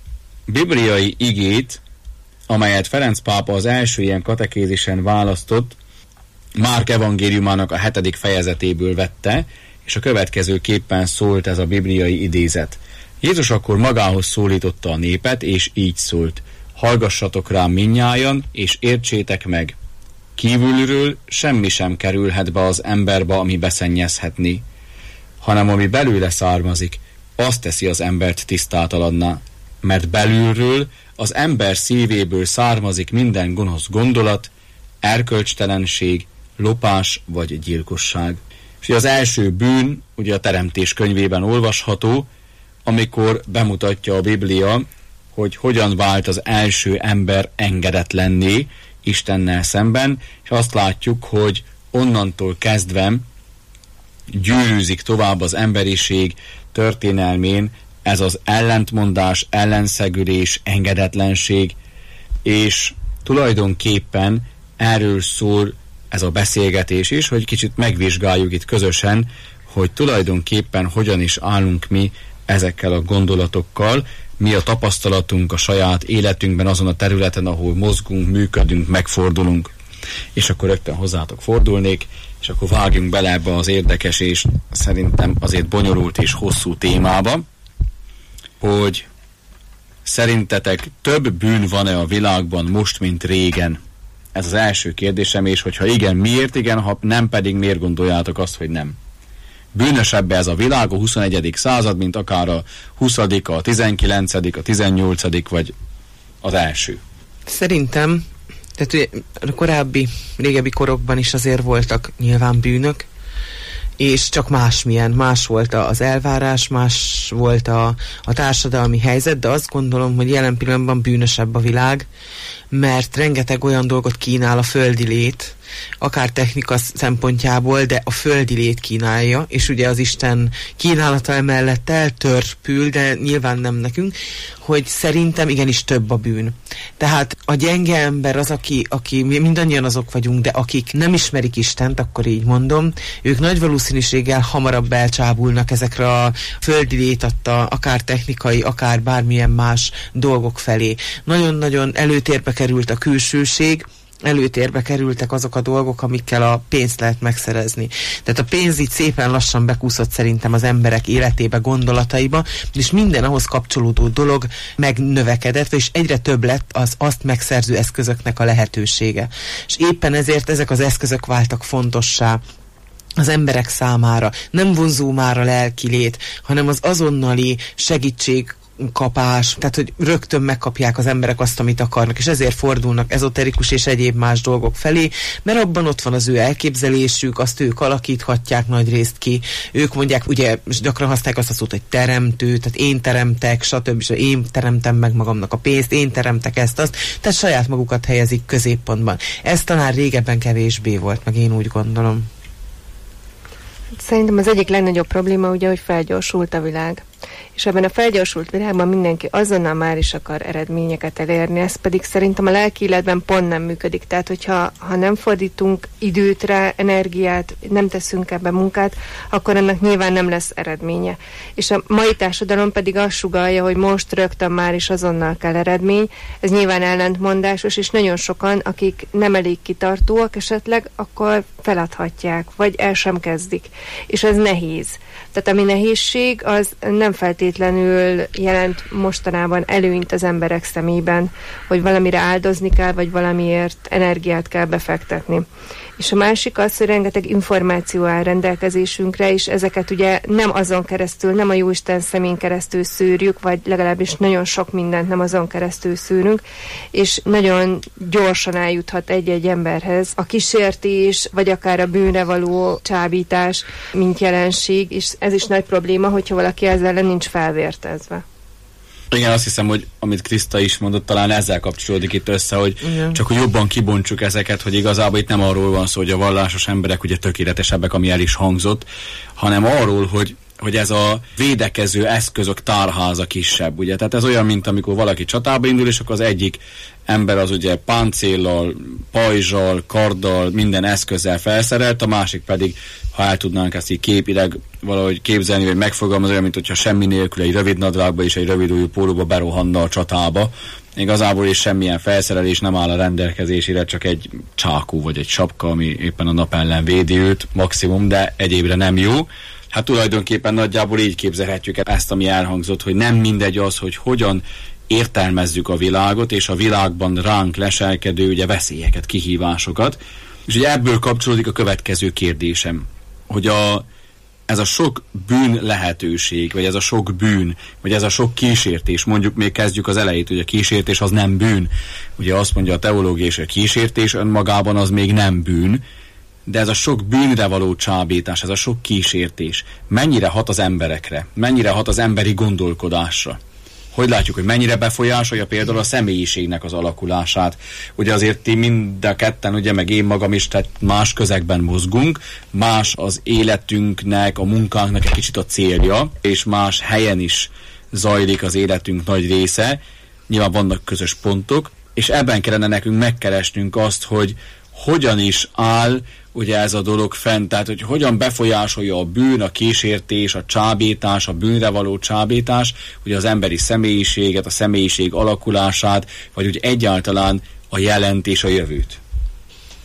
[SPEAKER 8] bibliai igét, amelyet Ferenc pápa az első ilyen katekézisen választott, Márk evangéliumának a 7. fejezetéből vette, és a következőképpen szólt ez a bibliai idézet. Jézus akkor magához szólította a népet, és így szólt: hallgassatok rám mindnyájan, és értsétek meg. Kívülről semmi sem kerülhet be az emberbe, ami beszennyezhetni, hanem ami belőle származik, azt teszi az embert tisztátalanná. Mert belülről, az ember szívéből származik minden gonosz gondolat, erkölcstelenség, lopás vagy gyilkosság. És az első bűn, ugye a Teremtés könyvében olvasható, amikor bemutatja a Biblia, hogy hogyan vált az első ember engedetlenné Istennel szemben, és azt látjuk, hogy onnantól kezdve gyűrűzik tovább az emberiség történelmén ez az ellentmondás, ellenszegülés, engedetlenség, és tulajdonképpen erről szól ez a beszélgetés is, hogy kicsit megvizsgáljuk itt közösen, hogy tulajdonképpen hogyan is állunk mi ezekkel a gondolatokkal, mi a tapasztalatunk a saját életünkben azon a területen, ahol mozgunk, működünk, megfordulunk. És akkor rögtön hozzátok fordulnék, és akkor vágjunk bele ebbe az érdekes és szerintem azért bonyolult és hosszú témába, hogy szerintetek több bűn van-e a világban most, mint régen? Ez az első kérdésem, és hogyha igen, miért igen, ha nem pedig miért gondoljátok azt, hogy nem? Bűnösebb ez a világ a 21. század, mint akár a 20., a 19., a 18. vagy az első?
[SPEAKER 9] Szerintem Tehát a korábbi, régebbi korokban is azért voltak nyilván bűnök, és csak más volt az elvárás, más volt a társadalmi helyzet, de azt gondolom, hogy jelen pillanatban bűnösebb a világ, mert rengeteg olyan dolgot kínál a földi lét, akár technika szempontjából, de a földi lét kínálja, és ugye az Isten kínálata emellett eltörpül, de nyilván nem nekünk, hogy szerintem igenis több a bűn. Tehát a gyenge ember az, aki mindannyian azok vagyunk, de akik nem ismerik Istent, akkor így mondom, ők nagy valószínűséggel hamarabb elcsábulnak ezekre a földi lét adta, akár technikai, akár bármilyen más dolgok felé. Nagyon-nagyon előtérbe került a külsőség, előtérbe kerültek azok a dolgok, amikkel a pénzt lehet megszerezni. Tehát a pénz így szépen lassan bekúszott szerintem az emberek életébe, gondolataiba, és minden ahhoz kapcsolódó dolog megnövekedett, és egyre több lett az azt megszerző eszközöknek a lehetősége. És éppen ezért ezek az eszközök váltak fontossá az emberek számára. Nem vonzó már a lelki lét, hanem az azonnali segítségkapás, tehát hogy rögtön megkapják az emberek azt, amit akarnak, és ezért fordulnak ezoterikus és egyéb más dolgok felé, mert abban ott van az ő elképzelésük, azt ők alakíthatják nagy részt ki. Ők mondják, ugye gyakran használják azt a szót, hogy teremtő, tehát én teremtek, stb. Én teremtem meg magamnak a pénzt, én teremtek ezt-azt, tehát saját magukat helyezik középpontban. Ez talán régebben kevésbé volt, meg én úgy gondolom.
[SPEAKER 10] Szerintem az egyik legnagyobb probléma ugye, hogy felgyorsult a világ. És ebben a felgyorsult világban mindenki azonnal már is akar eredményeket elérni, ez pedig szerintem a lelki életben pont nem működik. Tehát, hogyha nem fordítunk időt rá, energiát, nem teszünk ebbe munkát, akkor ennek nyilván nem lesz eredménye. És a mai társadalom pedig azt sugallja, hogy most rögtön már is azonnal kell eredmény. Ez nyilván ellentmondásos, és nagyon sokan, akik nem elég kitartóak esetleg, akkor feladhatják, vagy el sem kezdik. És ez nehéz. Tehát ami nehézség, az nem feltétlenül jelent mostanában előnyt az emberek szemében, hogy valamire áldozni kell, vagy valamiért energiát kell befektetni. És a másik az, hogy rengeteg információ áll rendelkezésünkre, és ezeket ugye nem azon keresztül, nem a Jóisten szemén keresztül szűrjük, vagy legalábbis nagyon sok mindent nem azon keresztül szűrünk, és nagyon gyorsan eljuthat egy-egy emberhez a kísértés, vagy akár a bűnre való csábítás, mint jelenség, és ez is nagy probléma, hogyha valaki ezzel nincs felvértezve.
[SPEAKER 8] Igen, azt hiszem, hogy amit Kriszta is mondott, talán ezzel kapcsolódik itt össze, hogy csak hogy jobban kibontsuk ezeket, hogy igazából itt nem arról van szó, hogy a vallásos emberek ugye tökéletesebbek, ami el is hangzott, hanem arról, hogy ez a védekező eszközök tárháza kisebb, ugye? Tehát ez olyan, mint amikor valaki csatába indul, és akkor az egyik ember az ugye páncéllal, pajzsal, karddal, minden eszközzel felszerelt, a másik pedig, ha el tudnánk ezt így képileg valahogy képzelni, vagy megfogalmazni, olyan, mint hogyha semmi nélkül egy rövid nadrágba és egy rövid ujjú pólóba berohanna a csatába. Igazából is semmilyen felszerelés nem áll a rendelkezésére, csak egy csákú vagy egy sapka, ami éppen a nap ellen védi őt, maximum, de egyébre nem jó. Hát tulajdonképpen nagyjából így képzelhetjük ezt, ami elhangzott, hogy nem mindegy az, hogy hogyan értelmezzük a világot, és a világban ránk leselkedő ugye veszélyeket, kihívásokat. És ugye ebből kapcsolódik a következő kérdésem, hogy ez a sok bűn lehetőség, vagy ez a sok bűn, vagy ez a sok kísértés, mondjuk még kezdjük az elejét, hogy a kísértés az nem bűn. Ugye azt mondja a teológia, és a kísértés önmagában az még nem bűn, de ez a sok bűnre való csábítás, ez a sok kísértés mennyire hat az emberekre, mennyire hat az emberi gondolkodásra. Hogy látjuk, hogy mennyire befolyásolja például a személyiségnek az alakulását. Ugye azért ti mind a ketten, ugye meg én magam is, tehát más közegben mozgunk, más az életünknek, a munkánknak egy kicsit a célja, és más helyen is zajlik az életünk nagy része. Nyilván vannak közös pontok, és ebben kellene nekünk megkeresnünk azt, hogy hogyan is áll ugye ez a dolog fent, tehát hogy hogyan befolyásolja a bűn, a kísértés, a csábítás, a bűnre való csábítás, ugye az emberi személyiséget, a személyiség alakulását, vagy úgy egyáltalán a jelent és a jövőt.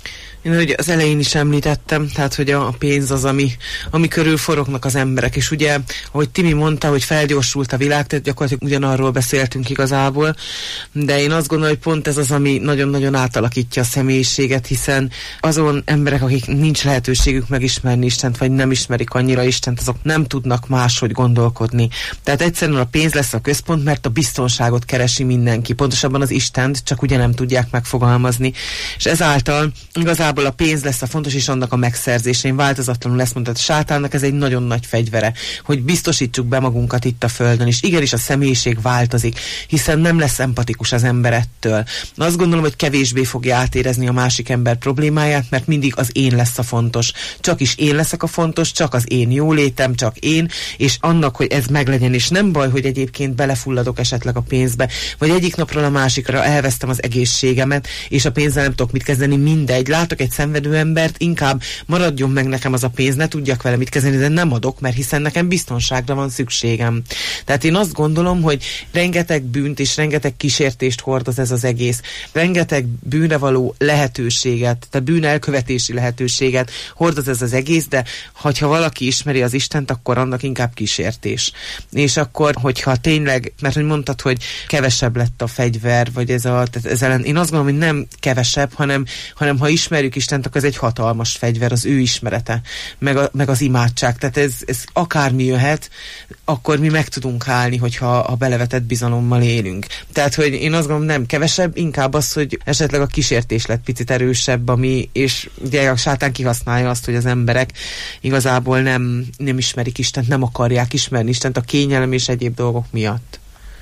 [SPEAKER 9] Én ugye az elején is említettem, tehát hogy a pénz az, ami körül forognak az emberek, és ugye, ahogy Timi mondta, hogy felgyorsult a világ, tehát gyakorlatilag ugyanarról beszéltünk igazából, de én azt gondolom, hogy pont ez az, ami nagyon-nagyon átalakítja a személyiséget, hiszen azon emberek, akik nincs lehetőségük megismerni Istent, vagy nem ismerik annyira Istent, azok nem tudnak máshogy gondolkodni. Tehát egyszerűen a pénz lesz a központ, mert a biztonságot keresi mindenki, pontosabban az Istent, csak ugye nem tudják megfogalmazni. És ezáltal igazából a pénz lesz a fontos, és annak a megszerzése. Én változatlanul ezt mondtam, a sátánnak ez egy nagyon nagy fegyvere, hogy biztosítsuk be magunkat itt a földön, és igenis a személyiség változik, hiszen nem lesz empatikus az ember ettől. Azt gondolom, hogy kevésbé fogja átérezni a másik ember problémáját, mert mindig az én lesz a fontos. Csak is én leszek a fontos, csak az én jólétem, csak én, és annak, hogy ez meglegyen, és nem baj, hogy egyébként belefulladok esetleg a pénzbe, vagy egyik napról a másikra elvesztem az egészségemet, és a pénzzel nem tudok mit kezdeni, mindegy. Látok egy szenvedő embert, inkább maradjon meg nekem az a pénz, ne tudjak vele mit kezdeni, de nem adok, mert hiszen nekem biztonságra van szükségem. Tehát én azt gondolom, hogy rengeteg bűnt és rengeteg kísértést hordoz ez az egész. Rengeteg bűnre való lehetőséget, tehát bűn elkövetési lehetőséget hordoz ez az egész, de ha valaki ismeri az Istent, akkor annak inkább kísértés. És akkor, hogyha tényleg, mert hogy mondtad, hogy kevesebb lett a fegyver, vagy ez ellen, én azt gondolom, hogy nem kevesebb, hanem ha ismerjük Istent, akkor ez egy hatalmas fegyver, az ő ismerete, meg az imádság. Tehát ez akármi jöhet, akkor mi meg tudunk állni, hogyha belevetett bizalommal élünk. Tehát, hogy én azt gondolom, nem kevesebb, inkább az, hogy esetleg a kísértés lett picit erősebb, és ugye a sátán kihasználja azt, hogy az emberek igazából nem ismerik Istent, nem akarják ismerni Istent a kényelem és egyéb dolgok miatt.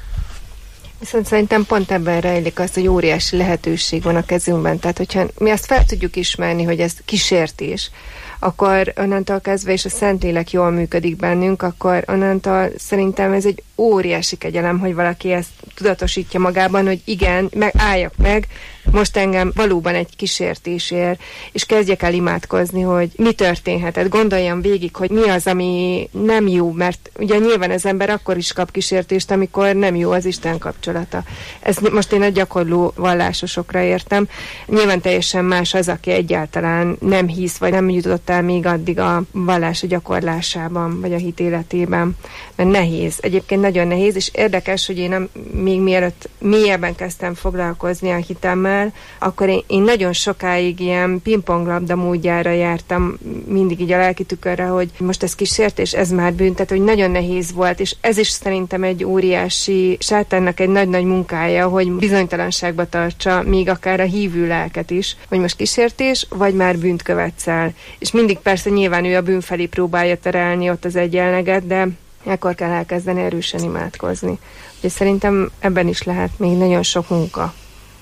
[SPEAKER 10] Viszont szerintem pont ebben rejlik az, hogy óriási lehetőség van a kezünkben. Tehát, hogyha mi azt fel tudjuk ismerni, hogy ez kísértés, akkor onnantól kezdve, és a Szentlélek jól működik bennünk, akkor onnantól szerintem ez egy óriási kegyelem, hogy valaki ezt tudatosítja magában, hogy igen, álljak meg, most engem valóban egy kísértésért, és kezdjek el imádkozni, hogy mi történhetett. Gondoljam végig, hogy mi az, ami nem jó, mert ugye nyilván az ember akkor is kap kísértést, amikor nem jó az Isten kapcsolata. Ezt most én a gyakorló vallásosokra értem. Nyilván teljesen más az, aki egyáltalán nem hisz, vagy nem jutott el még addig a vallás gyakorlásában, vagy a hit életében. Mert nehéz. Egyébként nagyon nehéz, és érdekes, hogy én még mielőtt mélyebben kezdtem foglalkozni a hitemmel, akkor én nagyon sokáig ilyen pingponglabda módjára jártam, mindig így a lelki tükörre, hogy most ez kísértés, ez már bűntet, hogy nagyon nehéz volt, és ez is szerintem egy óriási, sátánnak egy nagy-nagy munkája, hogy bizonytalanságba tartsa még akár a hívő lelket is, hogy most kísértés, vagy már bűnt követsz el. És mindig persze nyilván ő a bűn felé próbálja terelni ott az egyenleget, de ekkor kell elkezdeni erősen imádkozni. Úgyhogy szerintem ebben is lehet még nagyon sok munka.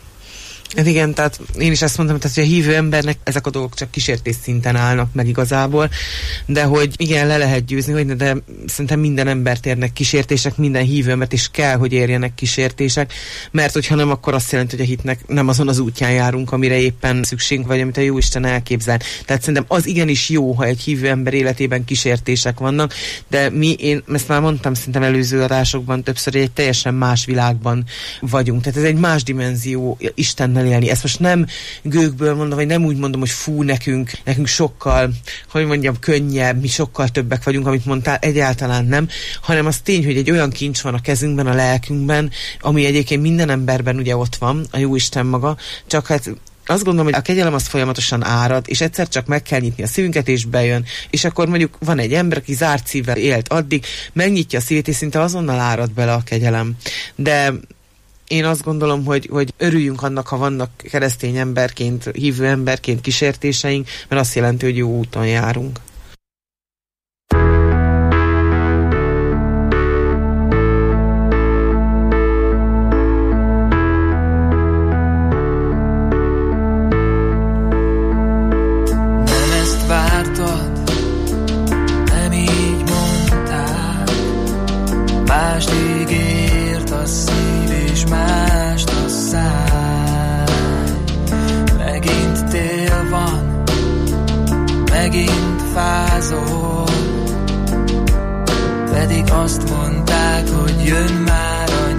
[SPEAKER 9] Hát igen, tehát én is ezt mondtam, tehát, hogy a hívő embernek ezek a dolgok csak kísértés szinten állnak meg igazából, de hogy igen, le lehet győzni, hogy de szerintem minden embert érnek kísértések, minden hívő embert is kell, hogy érjenek kísértések, mert hogyha nem, akkor azt jelenti, hogy a hitnek nem azon az útján járunk, amire éppen szükségünk, vagy amit a Jóisten elképzel. Tehát szerintem az igenis jó, ha egy hívő ember életében kísértések vannak, de én ezt már mondtam szerintem előző adásokban többször, hogy egy teljesen más világban vagyunk. Tehát ez egy más dimenzió Isten élni. Ezt most nem gőgből mondom, vagy nem úgy mondom, hogy fú, nekünk sokkal, hogy mondjam, könnyebb, mi sokkal többek vagyunk, amit mondtál, egyáltalán nem, hanem az tény, hogy egy olyan kincs van a kezünkben, a lelkünkben, ami egyébként minden emberben ugye ott van, a Jóisten maga, csak hát azt gondolom, hogy a kegyelem az folyamatosan árad, és egyszer csak meg kell nyitni a szívünket, és bejön. És akkor mondjuk van egy ember, aki zárt szívvel élt addig, megnyitja a szívét, és szinte azonnal árad bele a kegyelem. De én azt gondolom, hogy örüljünk annak, ha vannak keresztény emberként, hívő emberként kísértéseink, mert azt jelenti, hogy jó úton járunk.
[SPEAKER 7] Nem ezt vártad, nem így mondtál, mást ígért a szív és mást a száj. Megint tél van, megint fázol, pedig azt mondták, hogy jön már a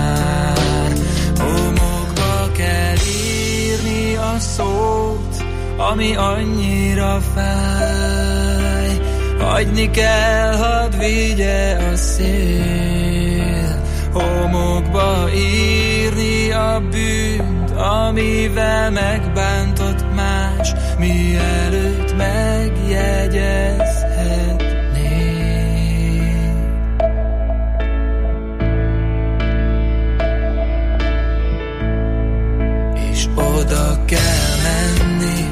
[SPEAKER 7] nyár. Homokba kell írni a szót, ami annyira fáj. Hagyni kell, hadd vigye a szél, homokba írni a bűnt, amivel megbántott más, mielőtt megjegyezhetnék. És oda kell menni,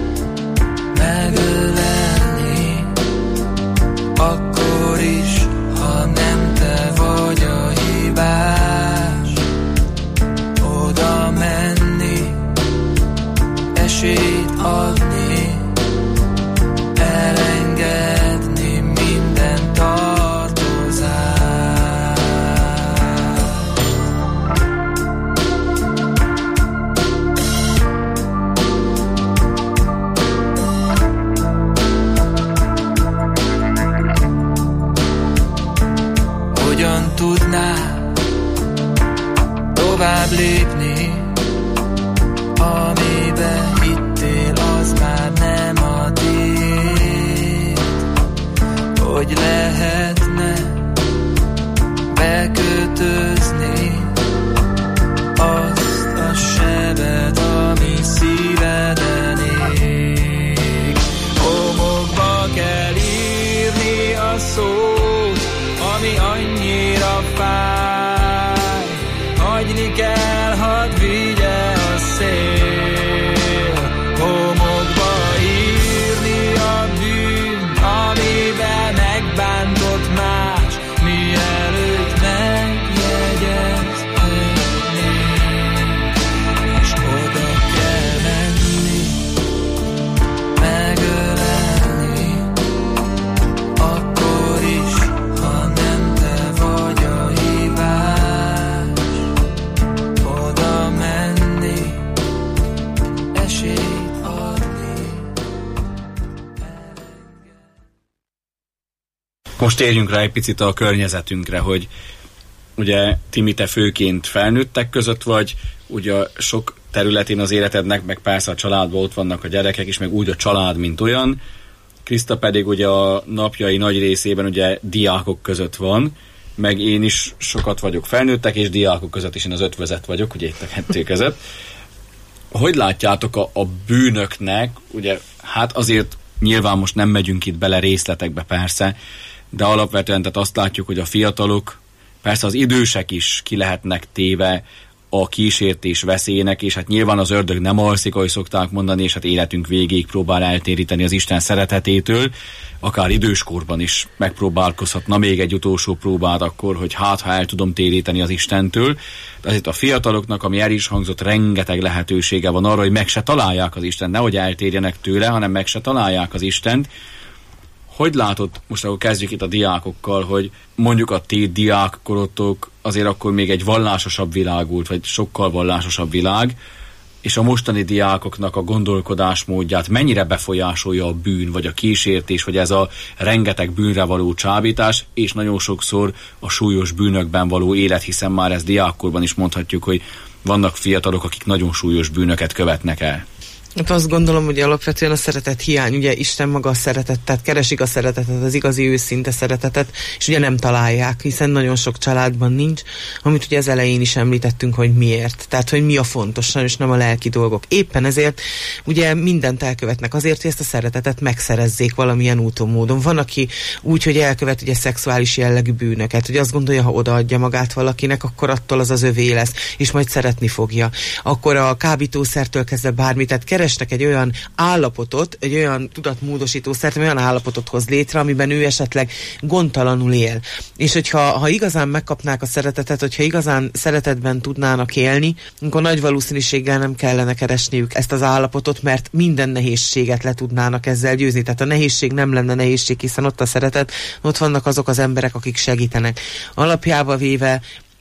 [SPEAKER 7] megölelni, akkor is, ha nem te vagy a hibás. Oda menni, esélyt adni, elengedni minden tartozást. Hogyan tudnál tovább lépni, amiben hittél, az már nem a tiéd? Hogy lehetne bekötözni azt a sebet, ami szíveden ég? Homokba kell írni a szót, ami annyira fáj. Hagyni kell, hadd vigye a szél, homokba írni a bűnt, amivel megbántott más, mielőtt megjegyezhetnék. És oda kell menni, megölelni, akkor is, ha nem te vagy a hibás. Oda menni, esélyt adni.
[SPEAKER 8] Most térjünk rá egy picit a környezetünkre, hogy ugye Timi, te főként felnőttek között vagy, ugye sok területén az életednek, meg persze a családban ott vannak a gyerekek is, meg úgy a család, mint olyan. Kriszta pedig ugye a napjai nagy részében ugye diákok között van, meg én is sokat vagyok felnőttek, és diákok között is, én az ötvözet vagyok, ugye itt a kettő között. Hogy látjátok a bűnöknek, ugye hát azért nyilván most nem megyünk itt bele részletekbe persze, de alapvetően tehát azt látjuk, hogy a fiatalok, persze az idősek is ki lehetnek téve a kísértés veszélyének, és hát nyilván az ördög nem alszik, ahogy szokták mondani, és hát életünk végéig próbál eltéríteni az Isten szeretetétől, akár időskorban is megpróbálkozhatna még egy utolsó próbát akkor, hogy hát ha el tudom téríteni az Istentől. De azért a fiataloknak, ami el is hangzott, rengeteg lehetősége van arra, hogy meg se találják az Istent, nehogy eltérjenek tőle, hanem meg se találják az Istent. Hogy látod, most akkor kezdjük itt a diákokkal, hogy mondjuk a ti diákkorotok azért akkor még egy vallásosabb világ volt, vagy sokkal vallásosabb világ, és a mostani diákoknak a gondolkodásmódját mennyire befolyásolja a bűn, vagy a kísértés, vagy ez a rengeteg bűnre való csábítás, és nagyon sokszor a súlyos bűnökben való élet, hiszen már ezt diákkorban is mondhatjuk, hogy vannak fiatalok, akik nagyon súlyos bűnöket követnek el.
[SPEAKER 9] Hát azt gondolom, hogy alapvetően a szeretet hiány, ugye Isten maga a szeretet, tehát keresik a szeretetet, az igazi őszinte szeretetet, és ugye nem találják, hiszen nagyon sok családban nincs, amit ugye az elején is említettünk, hogy miért, tehát hogy mi a fontos, és nem a lelki dolgok. Éppen ezért ugye mindent elkövetnek azért, hogy ezt a szeretetet megszerezzék valamilyen úton, módon. Van, aki úgy, hogy elkövet ugye szexuális jellegű bűnöket, hogy azt gondolja, ha odaadja magát valakinek, akkor attól az övé lesz, és majd szeretni fogja. Akkor a kábítószertől kezdve bármit, tehát keresnek egy olyan állapotot, egy olyan tudatmódosítószert, olyan állapotot hoz létre, amiben ő esetleg gondtalanul él. És hogyha igazán megkapnák a szeretetet, hogyha igazán szeretetben tudnának élni, akkor nagy valószínűséggel nem kellene keresniük ezt az állapotot, mert minden nehézséget le tudnának ezzel győzni. Tehát a nehézség nem lenne nehézség, hiszen ott a szeretet, ott vannak azok az emberek, akik segítenek. Alapjába véve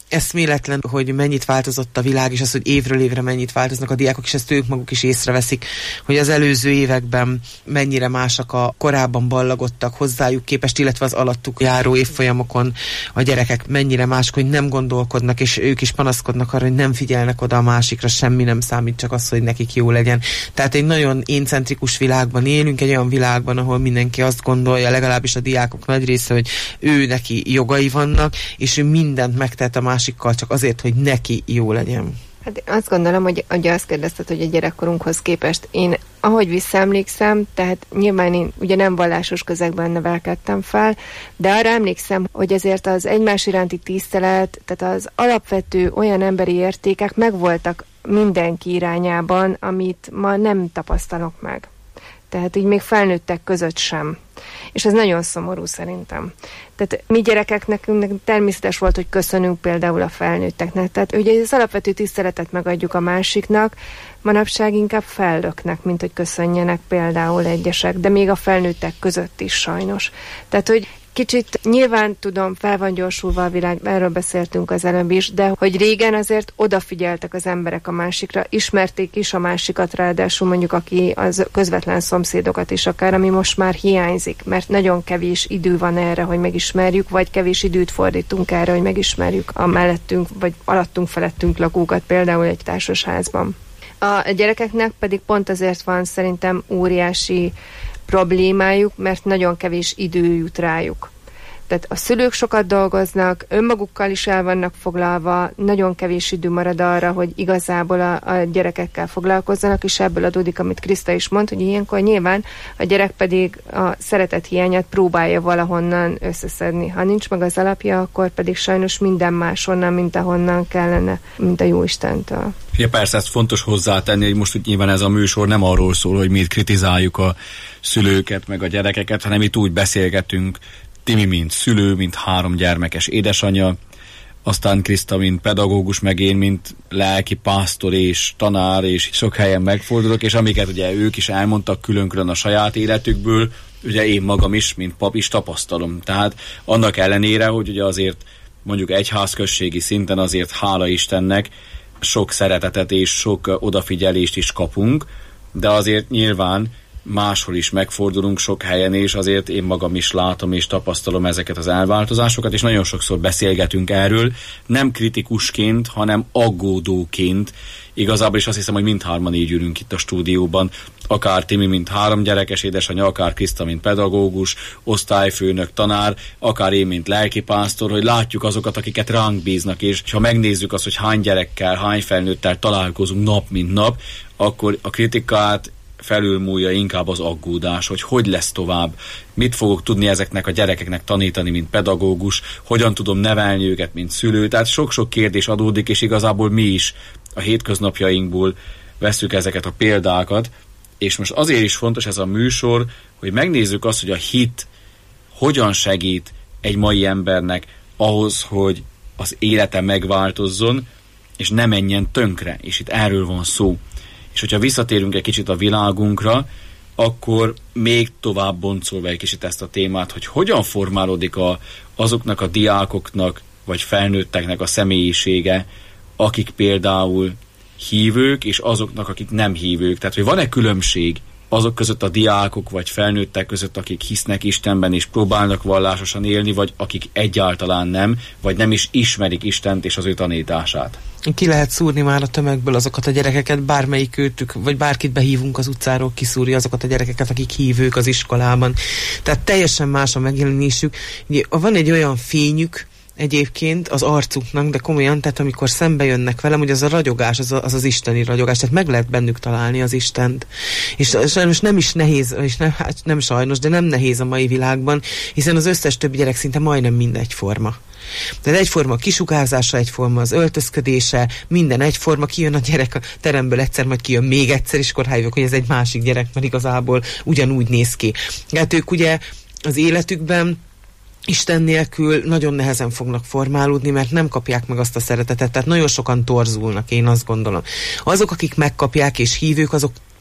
[SPEAKER 9] eszméletlen, hogy mennyit változott a világ, és az, hogy évről évre mennyit változnak a diákok, és ezt ők maguk is észreveszik, hogy az előző években mennyire másak a korábban ballagottak hozzájuk képest, illetve az alattuk járó évfolyamokon a gyerekek mennyire mások, hogy nem gondolkodnak, és ők is panaszkodnak arra, hogy nem figyelnek oda a másikra, semmi nem számít, csak az, hogy nekik jó legyen. Tehát egy nagyon éncentrikus világban élünk, egy olyan világban, ahol mindenki azt gondolja, legalábbis a diákok nagy része, hogy ő neki jogai vannak, és ő mindent megtehet a másikkal csak azért, hogy neki jó legyen.
[SPEAKER 10] Hát én azt gondolom, hogy ugye azt kérdezted, hogy a gyerekkorunkhoz képest én, ahogy visszaemlékszem, tehát nyilván én ugye nem vallásos közegben nevelkedtem fel, de arra emlékszem, hogy azért az egymás iránti tisztelet, tehát az alapvető olyan emberi értékek megvoltak mindenki irányában, amit ma nem tapasztalok meg. Tehát így még felnőttek között sem. És ez nagyon szomorú szerintem. Tehát mi gyerekeknek természetes volt, hogy köszönünk például a felnőtteknek. Tehát ugye az alapvető tiszteletet megadjuk a másiknak, manapság inkább fellöknek, mint hogy köszönjenek például egyesek, de még a felnőttek között is sajnos. Tehát, hogy kicsit nyilván tudom, fel van gyorsulva a világ, erről beszéltünk az előbb is, de hogy régen azért odafigyeltek az emberek a másikra, ismerték is a másikat, ráadásul mondjuk aki az közvetlen szomszédokat is akár, ami most már hiányzik, mert nagyon kevés idő van erre, hogy megismerjük, vagy kevés időt fordítunk erre, hogy megismerjük a mellettünk, vagy alattunk felettünk lakókat, például egy társasházban. A gyerekeknek pedig pont azért van szerintem óriási problémájuk, mert nagyon kevés idő jut rájuk. Tehát a szülők sokat dolgoznak, önmagukkal is el vannak foglalva, nagyon kevés idő marad arra, hogy igazából a gyerekekkel foglalkozzanak, és ebből adódik, amit Kriszta is mond, hogy ilyenkor nyilván a gyerek pedig a szeretet hiányát próbálja valahonnan összeszedni. Ha nincs meg az alapja, akkor pedig sajnos minden máshonnan, mint ahonnan kellene, mint a Jóistentől.
[SPEAKER 8] Ja, persze, ezt fontos hozzátenni, hogy most úgy nyilván ez a műsor nem arról szól, hogy mi itt kritizáljuk a szülőket, meg a gyerekeket, hanem itt úgy beszélgetünk, Timi, mint szülő, mint 3 gyermekes édesanyja, aztán Kriszta, mint pedagógus, meg én, mint lelki pásztor és tanár, és sok helyen megfordulok, és amiket ugye ők is elmondtak külön-külön a saját életükből, ugye én magam is, mint pap is tapasztalom. Tehát annak ellenére, hogy ugye azért mondjuk egyházközségi szinten azért hála Istennek sok szeretetet és sok odafigyelést is kapunk, de azért nyilván máshol is megfordulunk sok helyen, és azért én magam is látom és tapasztalom ezeket az elváltozásokat, és nagyon sokszor beszélgetünk erről, nem kritikusként, hanem aggódóként. Igazából is azt hiszem, hogy mindhárman így ülünk itt a stúdióban, akár Timi, mint 3 gyerekes édesanyja, akár Kriszta, mint pedagógus, osztályfőnök, tanár, akár én, mint lelkipásztor, hogy látjuk azokat, akiket ránk bíznak, és ha megnézzük azt, hogy hány gyerekkel, hány felnőttel találkozunk nap, mint nap, akkor a kritikát felülmúlja inkább az aggódás, hogy lesz tovább, mit fogok tudni ezeknek a gyerekeknek tanítani, mint pedagógus, hogyan tudom nevelni őket, mint szülő. Tehát sok-sok kérdés adódik, és igazából mi is a hétköznapjainkból vesszük ezeket a példákat, és most azért is fontos ez a műsor, hogy megnézzük azt, hogy a hit hogyan segít egy mai embernek ahhoz, hogy az élete megváltozzon, és ne menjen tönkre, és itt erről van szó. És hogyha visszatérünk egy kicsit a világunkra, akkor még tovább boncolva egy kicsit ezt a témát, hogy hogyan formálódik azoknak a diákoknak, vagy felnőtteknek a személyisége, akik például hívők, és azoknak, akik nem hívők. Tehát, hogy van-e különbség azok között a diákok, vagy felnőttek között, akik hisznek Istenben, és próbálnak vallásosan élni, vagy akik egyáltalán nem, vagy nem is ismerik Istent és az ő tanítását?
[SPEAKER 9] Ki lehet szúrni már a tömegből azokat a gyerekeket, bármelyik őtük, vagy bárkit behívunk az utcáról, kiszúrja azokat a gyerekeket, akik hívők az iskolában. Tehát teljesen más a megjelenésük. Van egy olyan fényük egyébként az arcuknak, de komolyan, tehát amikor szembe jönnek velem, hogy az a ragyogás, az isteni ragyogás, tehát meg lehet bennük találni az Istent. És sajnos nem is nehéz, és nem sajnos, de nem nehéz a mai világban, hiszen az összes többi gyerek szinte majdnem mind egyforma. Tehát egyforma a kisugárzása, egyforma az öltözködése, minden egyforma, kijön a gyerek a teremből egyszer, majd kijön még egyszer, és akkor rájövök, hogy ez egy másik gyerek, mert igazából ugyanúgy néz ki. Hát ők ugye az életükben Isten nélkül nagyon nehezen fognak formálódni, mert nem kapják meg azt a szeretetet, tehát nagyon sokan torzulnak, én azt gondolom. Azok, akik megkapják és hívők, azok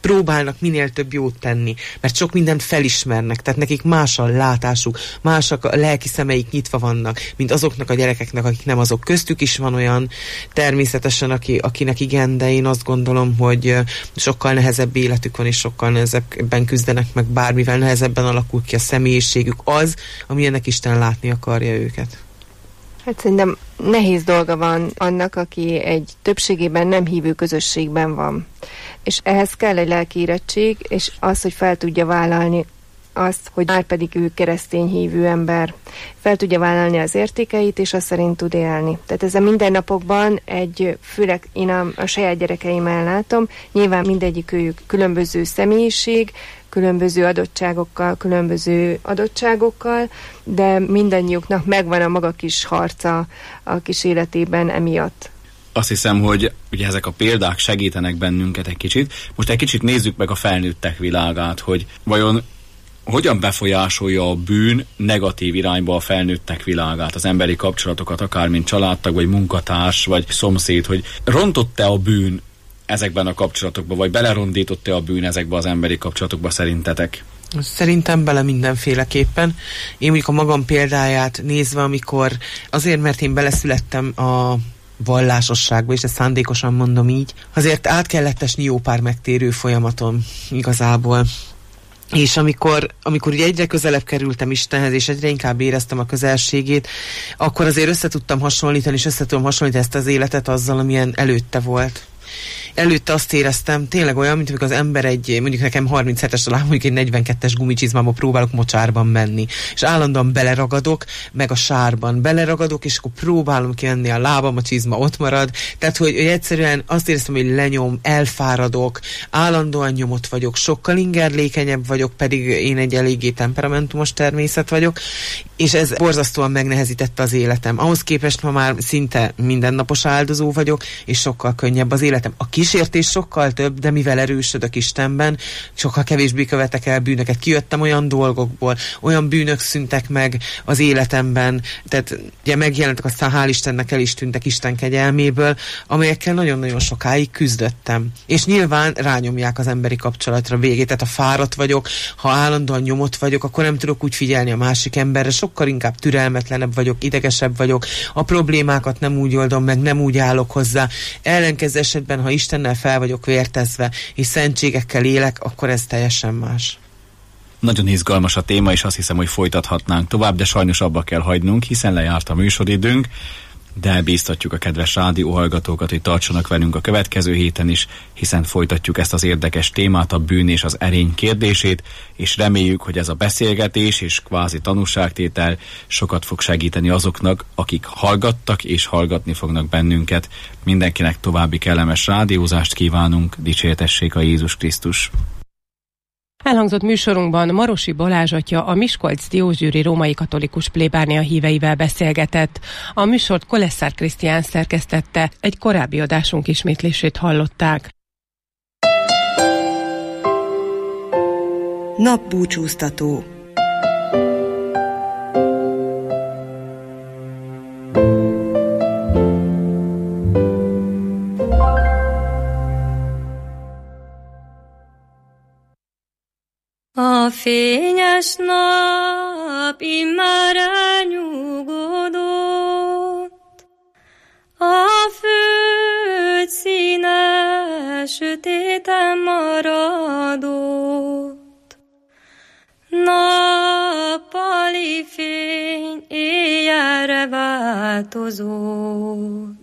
[SPEAKER 9] próbálnak minél több jót tenni, mert sok mindent felismernek, tehát nekik más a látásuk, másak a lelki szemeik nyitva vannak, mint azoknak a gyerekeknek, akik nem azok. Köztük is van olyan természetesen, akinek igen, de én azt gondolom, hogy sokkal nehezebb életük van, és sokkal nehezebben küzdenek meg, bármivel nehezebben alakul ki a személyiségük az, amilyennek Isten látni akarja őket.
[SPEAKER 10] Hát szerintem nehéz dolga van annak, aki egy többségében nem hívő közösségben van. És ehhez kell egy lelki érettség, és az, hogy fel tudja vállalni azt, hogy már pedig ő keresztény hívő ember. Fel tudja vállalni az értékeit, és azt szerint tud élni. Tehát ez a mindennapokban főleg én a saját gyerekeimmel látom, nyilván mindegyik őjük különböző személyiség, különböző adottságokkal, de mindannyiuknak megvan a maga kis harca a kis életében emiatt.
[SPEAKER 8] Azt hiszem, hogy ugye ezek a példák segítenek bennünket egy kicsit. Most egy kicsit nézzük meg a felnőttek világát, hogy vajon hogyan befolyásolja a bűn negatív irányba a felnőttek világát, az emberi kapcsolatokat, akár mint családtag, vagy munkatárs, vagy szomszéd, hogy rontott-e a bűn ezekben a kapcsolatokban, vagy belerondított-e a bűn ezekbe az emberi kapcsolatokba szerintetek?
[SPEAKER 9] Szerintem bele mindenféleképpen. Én mondjuk a magam példáját nézve, amikor azért, mert én beleszülettem a vallásosságba, és ezt szándékosan mondom így, azért át kellett esni jó pár megtérő folyamaton igazából. És amikor ugye egyre közelebb kerültem Istenhez, és egyre inkább éreztem a közelségét, akkor azért össze tudtam hasonlítani, és össze tudom hasonlítani ezt az életet azzal, amilyen előtte volt. Előtte azt éreztem, tényleg olyan, mint amikor az ember mondjuk nekem 37-es a lábam, mondjuk egy 42-es gumicsizmába próbálok mocsárban menni. És állandóan beleragadok, meg a sárban beleragadok, és akkor próbálom kivenni a lábam, a csizma ott marad. Tehát, hogy egyszerűen azt éreztem, hogy lenyom, elfáradok, állandóan nyomott vagyok, sokkal ingerlékenyebb vagyok, pedig én egy eléggé temperamentumos természet vagyok, és ez borzasztóan megnehezítette az életem. Ahhoz képest ma már szinte mindennapos áldozó vagyok, és sokkal könnyebb az életem. A kísértés sokkal több, de mivel erősödök Istenben, sokkal kevésbé követek el bűnöket. Kijöttem olyan dolgokból, olyan bűnök szűntek meg az életemben, tehát ugye megjelentek, aztán hál' Istennek el is tűntek Isten kegyelméből, amelyekkel nagyon-nagyon sokáig küzdöttem. És nyilván rányomják az emberi kapcsolatra végét, tehát ha fáradt vagyok, ha állandóan nyomott vagyok, akkor nem tudok úgy figyelni a másik emberre, sokkal inkább türelmetlenebb vagyok, idegesebb vagyok, a problémákat nem úgy oldom meg, nem úgy állok hozzá. Ellenkező esetben, ha Istennel fel vagyok vértezve, és szentségekkel élek, akkor ez teljesen más.
[SPEAKER 8] Nagyon izgalmas a téma, és azt hiszem, hogy folytathatnánk tovább, de sajnos abba kell hagynunk, hiszen lejárt a műsoridőnk, de bíztatjuk a kedves rádióhallgatókat, hogy tartsanak velünk a következő héten is, hiszen folytatjuk ezt az érdekes témát, a bűn és az erény kérdését, és reméljük, hogy ez a beszélgetés és kvázi tanúságtétel sokat fog segíteni azoknak, akik hallgattak és hallgatni fognak bennünket. Mindenkinek további kellemes rádiózást kívánunk, dicsértessék a Jézus Krisztus!
[SPEAKER 3] Elhangzott műsorunkban Marosi Balázs atya, a Miskolc-Diósgyőri római katolikus plébánia híveivel beszélgetett. A műsort Kolesszár Krisztián szerkesztette, egy korábbi adásunk ismétlését hallották.
[SPEAKER 11] Napbúcsúztató.
[SPEAKER 12] A fényes nap immár elnyugodott, a föld színe sötéten maradott. Nappali fény éjjelre változott.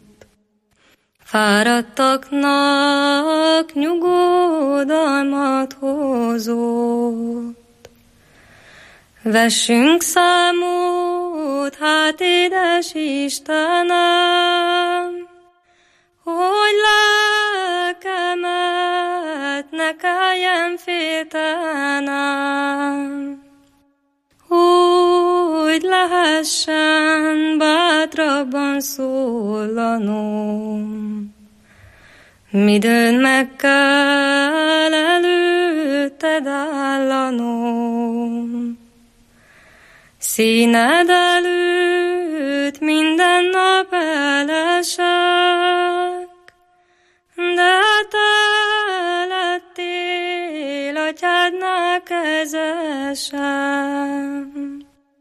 [SPEAKER 12] Fáradtaknak nyugodalmat hozott. Vessünk számot, hát édes Istenem, hogy lelkemet ne kelljen féltenem, hogy lehessen bátrabban szólanom. Midőn meg kell előtted állanom, színed előtt minden nap elesek, de te lettél ne kezessem.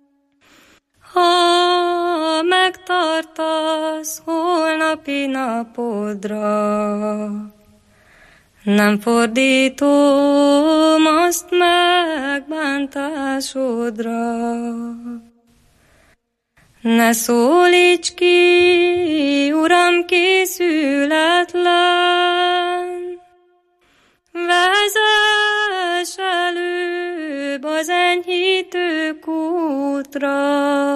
[SPEAKER 12] Ha megtartasz holnapi napodra, nem fordítom azt megbántásodra. Ne szólíts ki, Uram, készületlen, vezess előbb az enyhítő kútra,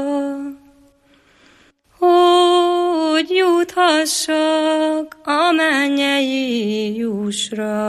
[SPEAKER 12] hogy juthassak a mennyei jussra.